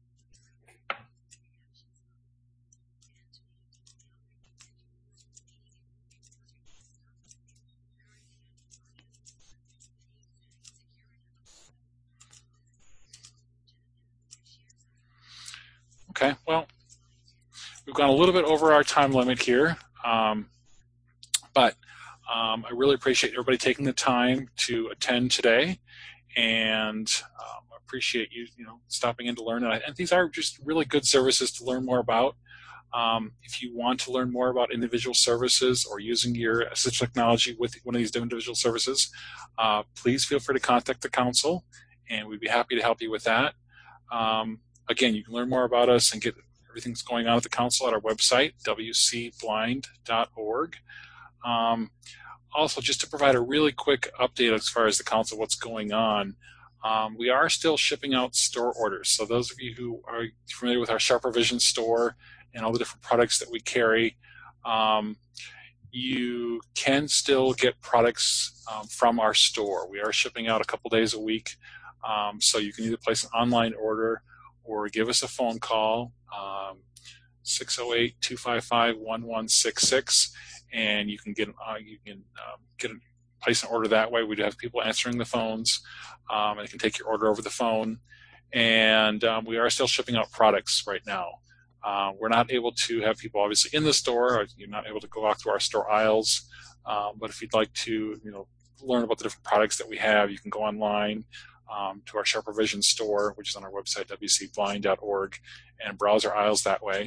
Okay, well, we've gone a little bit over our time limit here. But I really appreciate everybody taking the time to attend today, and appreciate you stopping in to learn. And these are just really good services to learn more about. If you want to learn more about individual services or using your assistive technology with one of these individual services, please feel free to contact the council, and we'd be happy to help you with that. Again, you can learn more about us and get everything that's going on at the council at our website, wcblind.org. Also, just to provide a really quick update as far as the council, what's going on, we are still shipping out store orders. So those of you who are familiar with our Sharper Vision store and all the different products that we carry, you can still get products from our store. We are shipping out a couple days a week, so you can either place an online order or give us a phone call, 608-255-1166, and you can place an order that way. We do have people answering the phones, and they can take your order over the phone. And we are still shipping out products right now. We're not able to have people obviously in the store, or you're not able to go out to our store aisles. But if you'd like to, learn about the different products that we have, you can go online to our Sharper Vision store, which is on our website, wcblind.org, and browse our aisles that way.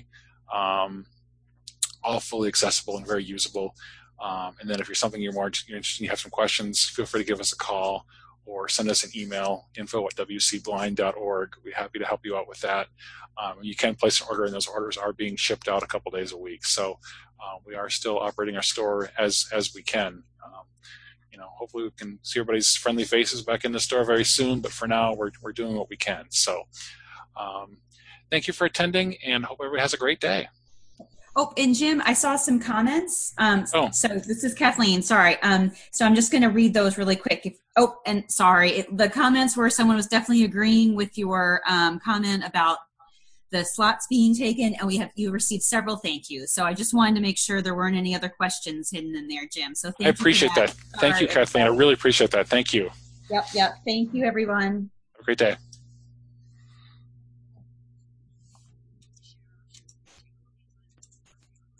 All fully accessible and very usable. And then if you're something you're interested in, you have some questions, feel free to give us a call or send us an email, info@wcblind.org. We'd be happy to help you out with that. You can place an order, and those orders are being shipped out a couple days a week. So we are still operating our store as we can. Hopefully we can see everybody's friendly faces back in the store very soon, but for now we're doing what we can. So thank you for attending, and hope everybody has a great day. Oh, and Jim, I saw some comments. So this is Kathleen. Sorry. So I'm just going to read those really quick. The comments were someone was definitely agreeing with your comment about the slots being taken, and you received several thank yous. So I just wanted to make sure there weren't any other questions hidden in there, Jim. So thank you. I appreciate that. Thank you, Kathleen. I really appreciate that. Thank you. Yep. Thank you, everyone. Have a great day.